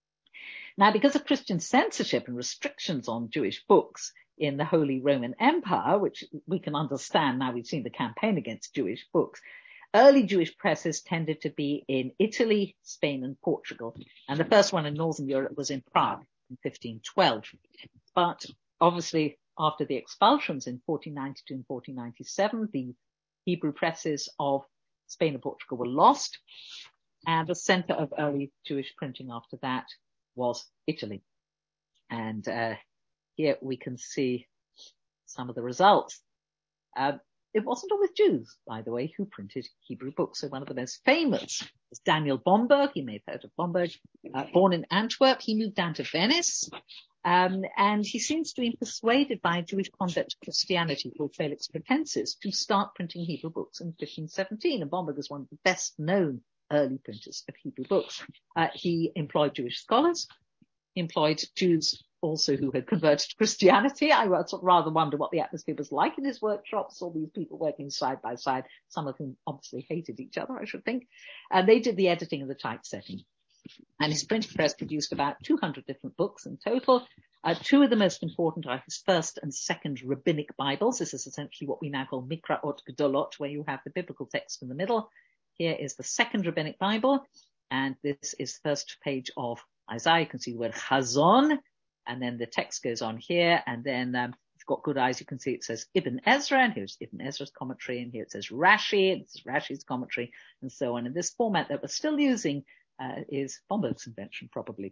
Now, because of Christian censorship and restrictions on Jewish books in the Holy Roman Empire, which we can understand now we've seen the campaign against Jewish books, early Jewish presses tended to be in Italy, Spain, and Portugal. And the first one in Northern Europe was in Prague in fifteen twelve. But obviously, after the expulsions in fourteen ninety-two and fourteen ninety-seven, the Hebrew presses of Spain and Portugal were lost. And the center of early Jewish printing after that was Italy. And uh, here we can see some of the results. Uh, It wasn't always Jews, by the way, who printed Hebrew books. So one of the most famous was Daniel Bomberg. You may have heard of Bomberg. Uh, born in Antwerp, he moved down to Venice. Um, and he seems to have been persuaded by a Jewish convert to Christianity called Felix Pratensis to start printing Hebrew books in fifteen seventeen. And Bomberg was one of the best known early printers of Hebrew books. Uh, he employed Jewish scholars, employed Jews also who had converted to Christianity. I would rather wonder what the atmosphere was like in his workshops, all these people working side by side, some of whom obviously hated each other, I should think. And they did the editing and the typesetting. And his printing press produced about two hundred different books in total. Uh, two of the most important are his first and second rabbinic Bibles. This is essentially what we now call Mikraot Gedolot, where you have the biblical text in the middle. Here is the second rabbinic Bible, and this is the first page of Isaiah. You can see the word Chazon, and then the text goes on here, and then um, if you've got good eyes, you can see it says Ibn Ezra, and here's Ibn Ezra's commentary, and here it says Rashi, and this is Rashi's commentary, and so on. And this format that we're still using uh, is Bomberg's invention, probably.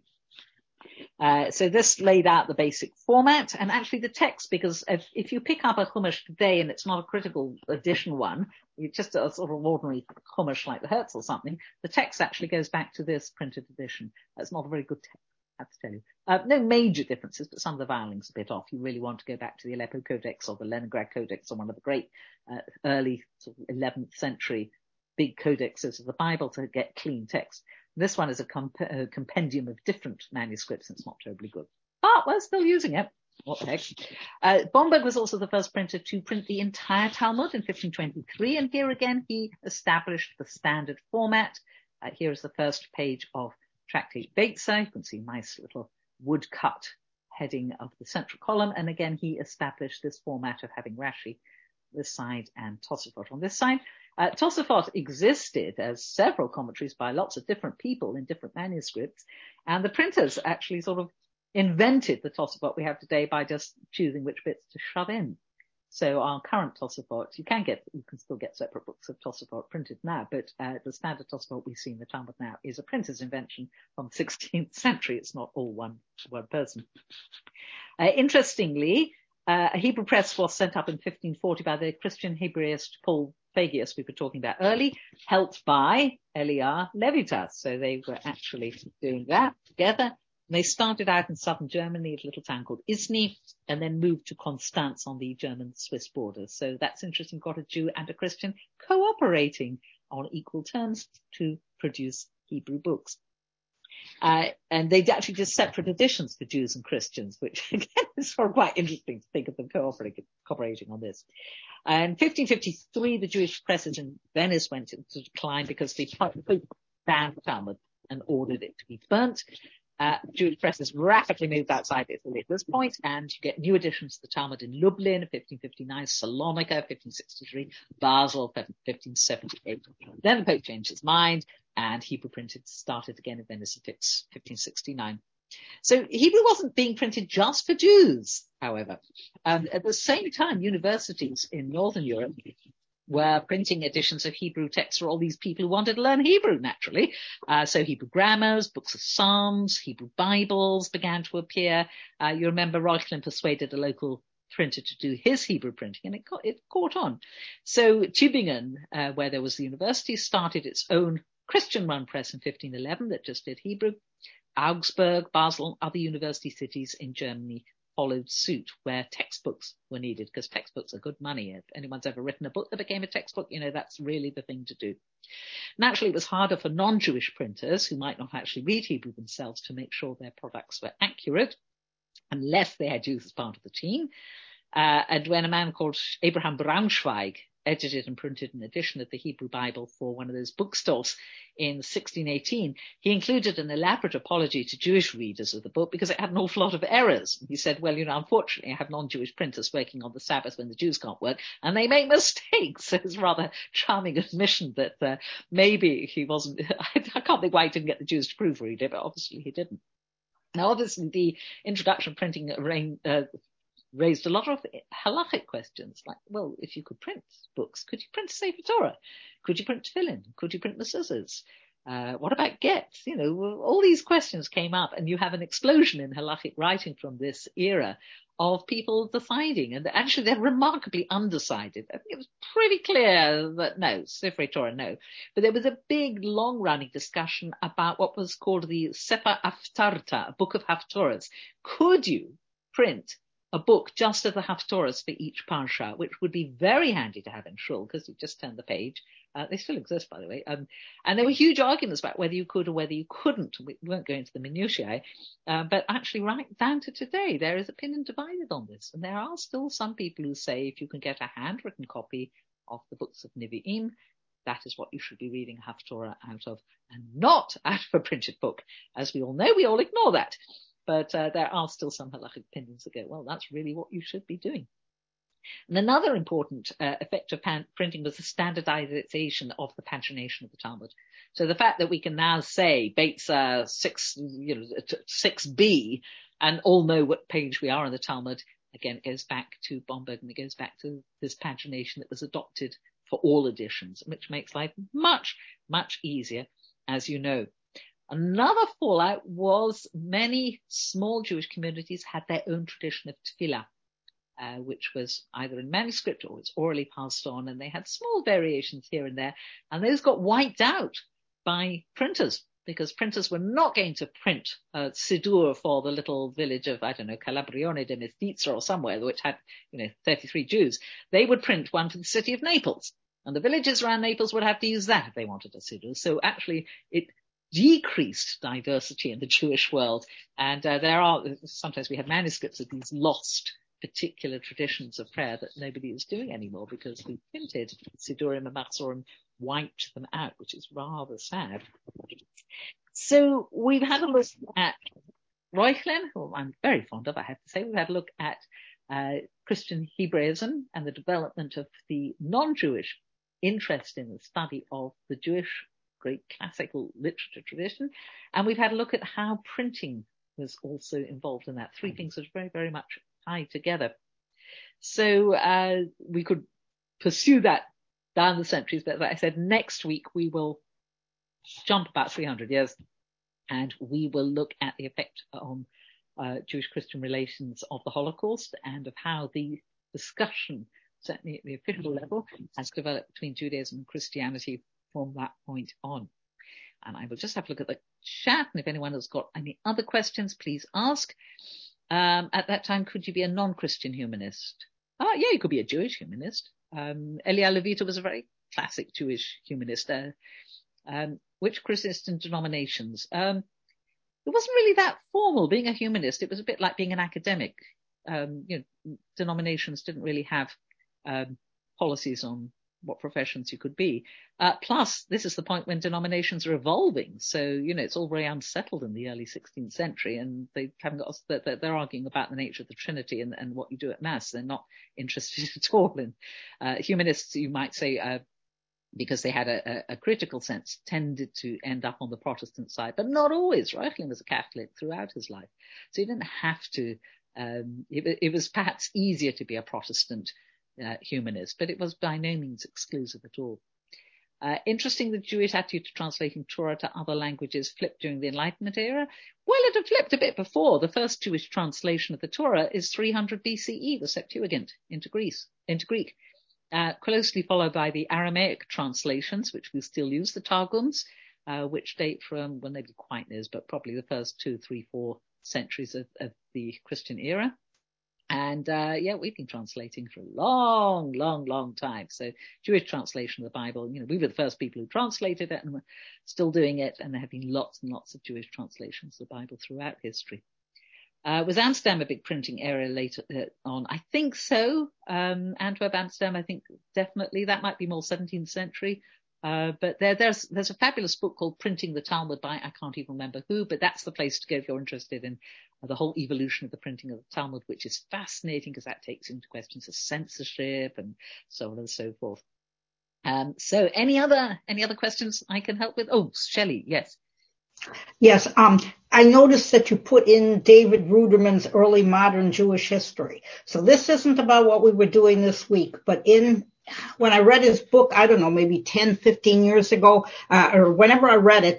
Uh, so this laid out the basic format, and actually the text, because if, if you pick up a Chumash today and it's not a critical edition one, it's just a sort of ordinary Chumash like the Hertz or something, the text actually goes back to this printed edition. That's not a very good text, I have to tell you. Uh, no major differences, but some of the voweling's a bit off. You really want to go back to the Aleppo Codex or the Leningrad Codex or one of the great uh, early sort of eleventh century big codexes of the Bible to get clean text. This one is a, comp- a compendium of different manuscripts, and it's not terribly good. But we're still using it. What the heck? Uh, Bomberg was also the first printer to print the entire Talmud in fifteen twenty-three, and here again he established the standard format. Uh, here is the first page of Tractate Beitza. You can see nice little woodcut heading of the central column, and again he established this format of having Rashi this side and Tosafot on this side. Uh, Tosafot existed as several commentaries by lots of different people in different manuscripts, and the printers actually sort of invented the Tosafot we have today by just choosing which bits to shove in. So our current Tosafot, you can get, you can still get separate books of Tosafot printed now, but uh, the standard Tosafot we see in the Talmud now is a printer's invention from the sixteenth century. It's not all one, one person. Uh, interestingly, uh, a Hebrew press was set up in fifteen forty by the Christian Hebraist Paul Phagius we were talking about early, helped by Eliar Levitas. So they were actually doing that together. And they started out in southern Germany at a little town called Isny, and then moved to Constance on the German-Swiss border. So that's interesting. Got a Jew and a Christian cooperating on equal terms to produce Hebrew books. Uh, and they actually did separate editions for Jews and Christians, which again is sort of quite interesting to think of them cooperating, cooperating on this. And in fifteen fifty-three, the Jewish presses in Venice went into decline because the Pope banned the Talmud and ordered it to be burnt. Uh, Jewish presses rapidly moved outside Italy at this point, and you get new editions of the Talmud in Lublin, fifteen fifty-nine, Salonika, fifteen sixty-three, Basel, fifteen seventy-eight. Then the Pope changed his mind, and Hebrew printed started again in Venice in fifteen sixty-nine. So Hebrew wasn't being printed just for Jews, however. Um, at the same time, universities in Northern Europe were printing editions of Hebrew texts for all these people who wanted to learn Hebrew, naturally. Uh, so Hebrew grammars, books of Psalms, Hebrew Bibles began to appear. Uh, you remember Reuchlin persuaded a local printer to do his Hebrew printing, and it, ca- it caught on. So Tübingen, uh, where there was the university, started its own Christian-run press in fifteen eleven that just did Hebrew. Augsburg, Basel, other university cities in Germany followed suit where textbooks were needed, because textbooks are good money. If anyone's ever written a book that became a textbook, you know, that's really the thing to do. Naturally, it was harder for non-Jewish printers who might not actually read Hebrew themselves to make sure their products were accurate, unless they had Jews as part of the team. Uh, and when a man called Abraham Braunschweig edited and printed an edition of the Hebrew Bible for one of those bookstores in sixteen eighteen, he included an elaborate apology to Jewish readers of the book because it had an awful lot of errors. He said, well, you know, unfortunately, I have non-Jewish printers working on the Sabbath when the Jews can't work, and they make mistakes. So it's a rather charming admission that uh, maybe he wasn't, I, I can't think why he didn't get the Jews to proofread it, but obviously he didn't. Now, obviously, the introduction of printing uh, raised a lot of halachic questions, like, well, if you could print books, could you print Sefer Torah? Could you print Tefillin? Could you print Mezuzahs? Uh, what about gets? You know, all these questions came up, and you have an explosion in halachic writing from this era of people deciding, and actually they're remarkably undecided. I think it was pretty clear that no, Sefer Torah, no. But there was a big, long-running discussion about what was called the Sefer Haftarta, a book of Haftorahs. Could you print a book just of the Haftorahs for each parsha, which would be very handy to have in Shul, because you just turn the page. Uh, they still exist, by the way. Um, and there were huge arguments about whether you could or whether you couldn't. We won't go into the minutiae, uh, but actually right down to today, there is opinion divided on this. And there are still some people who say if you can get a handwritten copy of the books of Nevi'im, that is what you should be reading Haftorah out of, and not out of a printed book. As we all know, we all ignore that. But uh, there are still some halachic opinions that go, well, that's really what you should be doing. And another important uh, effect of pan- printing was the standardization of the pagination of the Talmud. So the fact that we can now say Beitza six, you know, six B and all know what page we are in the Talmud. Again, it goes back to Bomberg, and it goes back to this pagination that was adopted for all editions, which makes life much, much easier, as you know. Another fallout was many small Jewish communities had their own tradition of tefillah, uh, which was either in manuscript or was orally passed on, and they had small variations here and there, and those got wiped out by printers, because printers were not going to print a Siddur for the little village of, I don't know, Calabrione de Mestizza or somewhere, which had, you know, thirty-three Jews. They would print one for the city of Naples, and the villages around Naples would have to use that if they wanted a Siddur. So actually, it decreased diversity in the Jewish world. And uh, there are, sometimes we have manuscripts of these lost particular traditions of prayer that nobody is doing anymore because we printed Siddurim and Machzorim, wiped them out, which is rather sad. So we've had a look at Reuchlin, who I'm very fond of, I have to say. We've had a look at uh, Christian Hebraism and the development of the non-Jewish interest in the study of the Jewish great classical literature tradition. And we've had a look at how printing was also involved in that. Three things that are very, very much tied together. So uh, we could pursue that down the centuries, but as I said, next week we will jump about three hundred years, and we will look at the effect on uh, Jewish-Christian relations of the Holocaust and of how the discussion, certainly at the official level, has developed between Judaism and Christianity from that point on. And I will just have a look at the chat, and if anyone has got any other questions, please ask. Um, at that time, could you be a non-Christian humanist? Ah, yeah, you could be a Jewish humanist. Um, Elia Levita was a very classic Jewish humanist. Uh, um, which Christian denominations? Um, it wasn't really that formal being a humanist. It was a bit like being an academic. Um, you know, denominations didn't really have um, policies on what professions you could be. Uh, plus, this is the point when denominations are evolving. So, you know, it's all very unsettled in the early sixteenth century, and they haven't got, they're, they're arguing about the nature of the Trinity and, and what you do at Mass. They're not interested at all in, uh, humanists, you might say, uh, because they had a, a, a critical sense, tended to end up on the Protestant side, but not always. Reuchlin was a Catholic throughout his life. So you didn't have to, um, it, it was perhaps easier to be a Protestant Uh, humanist, but it was by no means exclusive at all. Uh, interesting, the Jewish attitude to translating Torah to other languages flipped during the Enlightenment era. Well, it had flipped a bit before. The first Jewish translation of the Torah is three hundred B C E, the Septuagint, into Greece, into Greek, uh, closely followed by the Aramaic translations, which we still use, the Targums, uh, which date from, well, nobody quite knows, but probably the first two, three, four centuries of, of the Christian era. And, uh, yeah, we've been translating for a long, long, long time. So Jewish translation of the Bible, you know, we were the first people who translated it, and we're still doing it. And there have been lots and lots of Jewish translations of the Bible throughout history. Uh, was Amsterdam a big printing area later uh, on? I think so. Um, Antwerp, Amsterdam, I think definitely. That might be more seventeenth century. Uh, but there, there's, there's a fabulous book called Printing the Talmud by, I can't even remember who, but that's the place to go if you're interested in uh, the whole evolution of the printing of the Talmud, which is fascinating because that takes into questions of censorship and so on and so forth. Um, so any other, any other questions I can help with? Oh, Shelley, yes. Yes, um, I noticed that you put in David Ruderman's Early Modern Jewish History. So this isn't about what we were doing this week, but in when I read his book, I don't know, maybe ten, fifteen years ago, uh, or whenever I read it,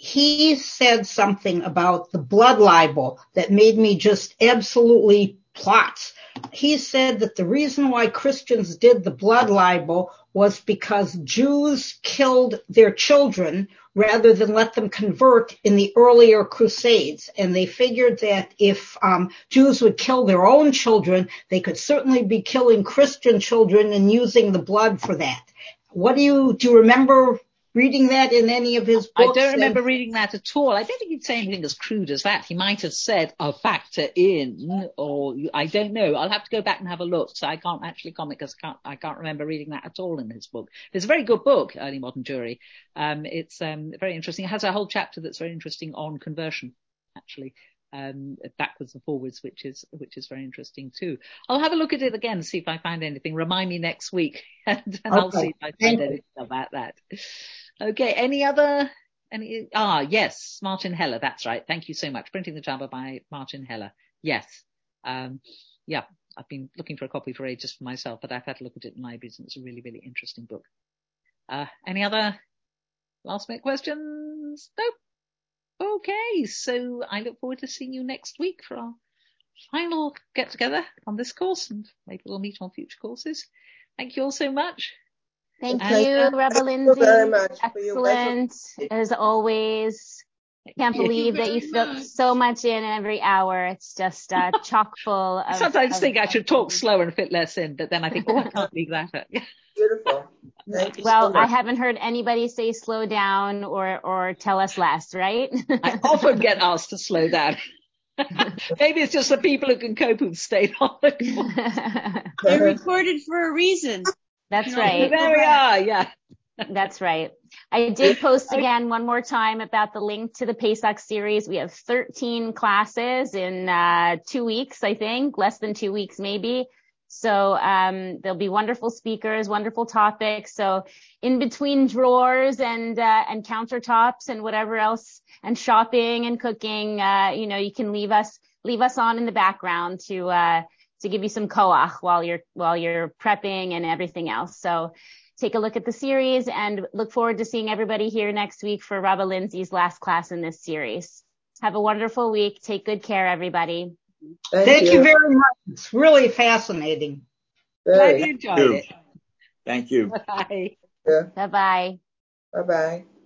he said something about the blood libel that made me just absolutely plot. He said that the reason why Christians did the blood libel was because Jews killed their children rather than let them convert in the earlier Crusades. And they figured that if um, Jews would kill their own children, they could certainly be killing Christian children and using the blood for that. What do you, do you remember reading that in any of his books? I don't remember and, reading that at all. I don't think he'd say anything as crude as that. He might have said a factor in, or I don't know. I'll have to go back and have a look. So I can't actually comment because I can't, I can't remember reading that at all in his book. It's a very good book, Early Modern Jewry. Um, it's um, very interesting. It has a whole chapter that's very interesting on conversion, actually. Um, backwards and forwards, which is, which is very interesting too. I'll have a look at it again, see if I find anything. Remind me next week and, and okay. I'll see if I find anything about that. Okay. Any other, Any, ah, yes, Martin Heller. That's right. Thank you so much. Printing the Jabba by Martin Heller. Yes. Um, yeah, I've been looking for a copy for ages for myself, but I've had to look at it in libraries, and it's a really, really interesting book. Uh, any other last minute questions? Nope. Okay, so I look forward to seeing you next week for our final get together on this course, and maybe we'll meet on future courses. Thank you all so much. Thank And, you, uh, Rebel Thank you Lindsay. very much for your Excellent, as always. Can't Thank believe you that you very fit much. so much in every hour. It's just uh, chock full of. I sometimes of, think I of should talk slower and fit less in, but then I think, oh, I can't leave that. beautiful. Thank you Well, so much. I haven't heard anybody say slow down or or tell us less, right? I often get asked to slow down. Maybe it's just the people who can cope who've stayed on the course. They recorded for a reason. That's You know, right. There we are, yeah. That's right. I did post again one more time about the link to the Pesach series. We have thirteen classes in uh two weeks, I think, less than two weeks maybe. So um there'll be wonderful speakers, wonderful topics. So in between drawers and uh and countertops and whatever else, and shopping and cooking, uh you know, you can leave us leave us on in the background to uh to give you some koach while you're while you're prepping and everything else. So take a look at the series and look forward to seeing everybody here next week for Rabbi Lindsay's last class in this series. Have a wonderful week. Take good care, everybody. Thank, Thank you. you very much. It's really fascinating. Glad Very. you enjoyed it. Thank you. Bye. Yeah. Bye-bye. Bye bye.